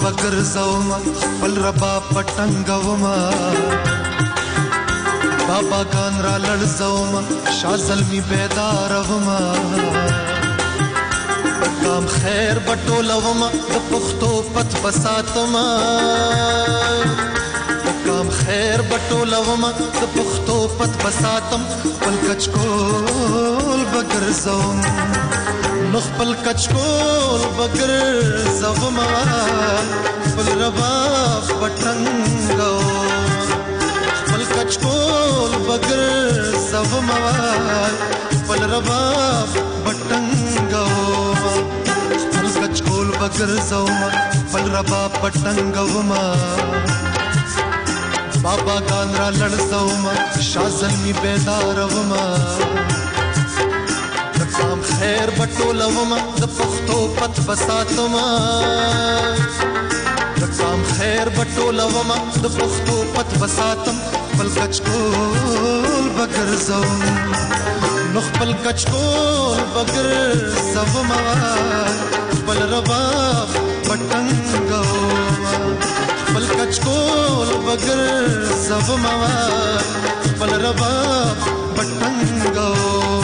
بګرځوم خپل ربا پټنګوم بابا ګان را لړزوم شازلمی بیداروم کام خیر بټولوم د پښتو پت بساتم کام خیر بټولوم د پښتو پت بساتم خپل کچکول بګرځوم نو خپل کچکول بګرځوم خپل ربا پټنګوم خپل کچکول بګرځوم خپل ربا پټنګوم خپل کچکول بګرځوم خپل ربا پټنګوم بابا ګان را لړزوم شازلمی بیداروم د کام خیر بټولوم د پښتو پت بساتم د کام خیر بټولوم د پښتو پت بساتم خپل کچکول بګرځوم نو خپل کچکول بګرځوم خپل ربا پټنګوم خپل کچکول بګرځوم خپل ربا پټنګوم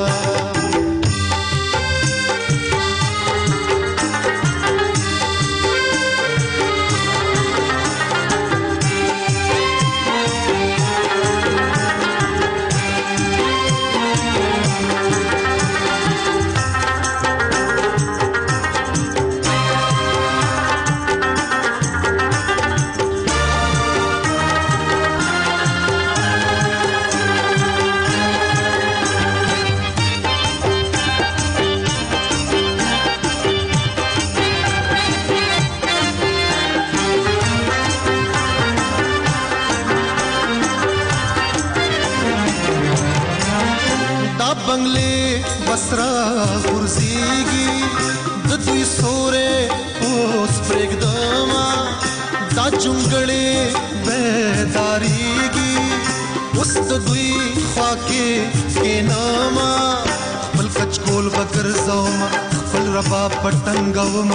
بنگلې بسرا غورځيږي د دوی سورې اوس پرېږدم دا جونګړې بیدارېږي اوس د دوی خوا کې کېنم خپل کچکول بګرځوم خپل ربا پټنګوم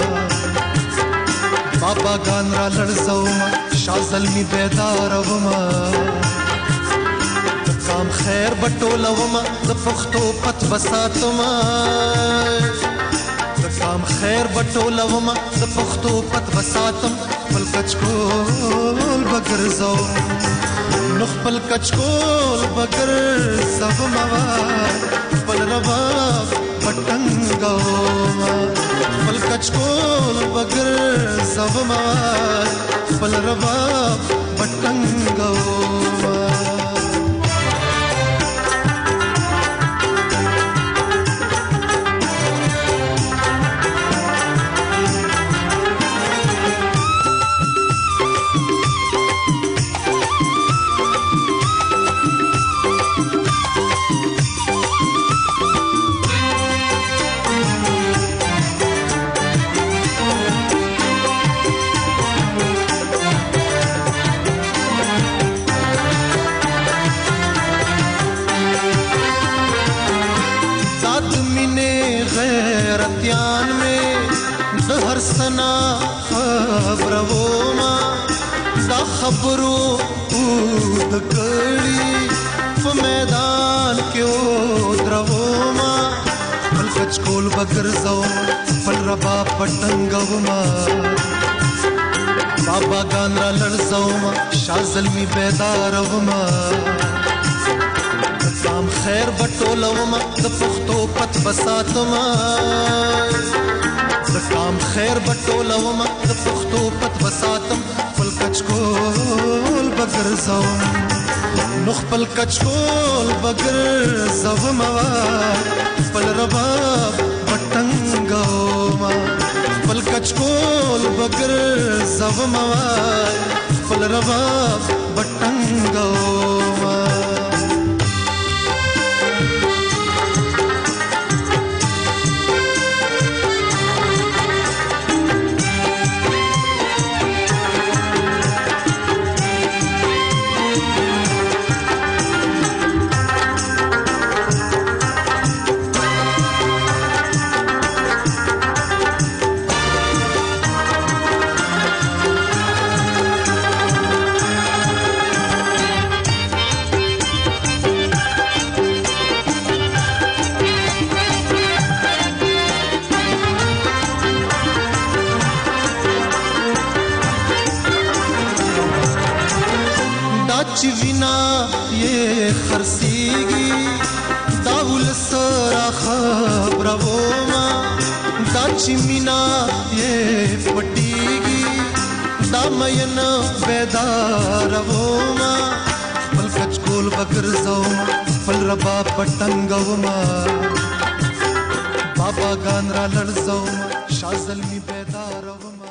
بابا ګان را لړزوم شازلمی بیداروم کام خیر بټولوم د پښتو پت بساتم د کام خیر بټولوم د پښتو پت بساتم خپل کچکول بګرځوم نو خپل کچکول بګرځوم خپل ربا پټنګوم خپل کچکول بګرځوم خپل ربا پټنګوم غیرتیان میں دہر سنا خبروما دا خبرو اود کڑی فمیدان کیو دروما پل کچکول بگرزوم پل ربا پٹنگوما بابا گان را لرزوما شازلمی بیداروما کام خیر بټولوم د پښتو پت بساتم د کام خیر بټولوم د پښتو پت بساتم خپل کچکول بګرځوم نو خپل کچکول بګرځوم خپل ربا پټنګوم خپل کچکول بګرځوم خپل ربا پټنګوم چې وینا یې خرسيږي دا ولسرا خبروما دا چې مینا یې پټيږي دا مین بیداروما خپل کچ کول وګرځو خپل ربا پټنګوما بابا ګان را لړزو شازلمی بیداروما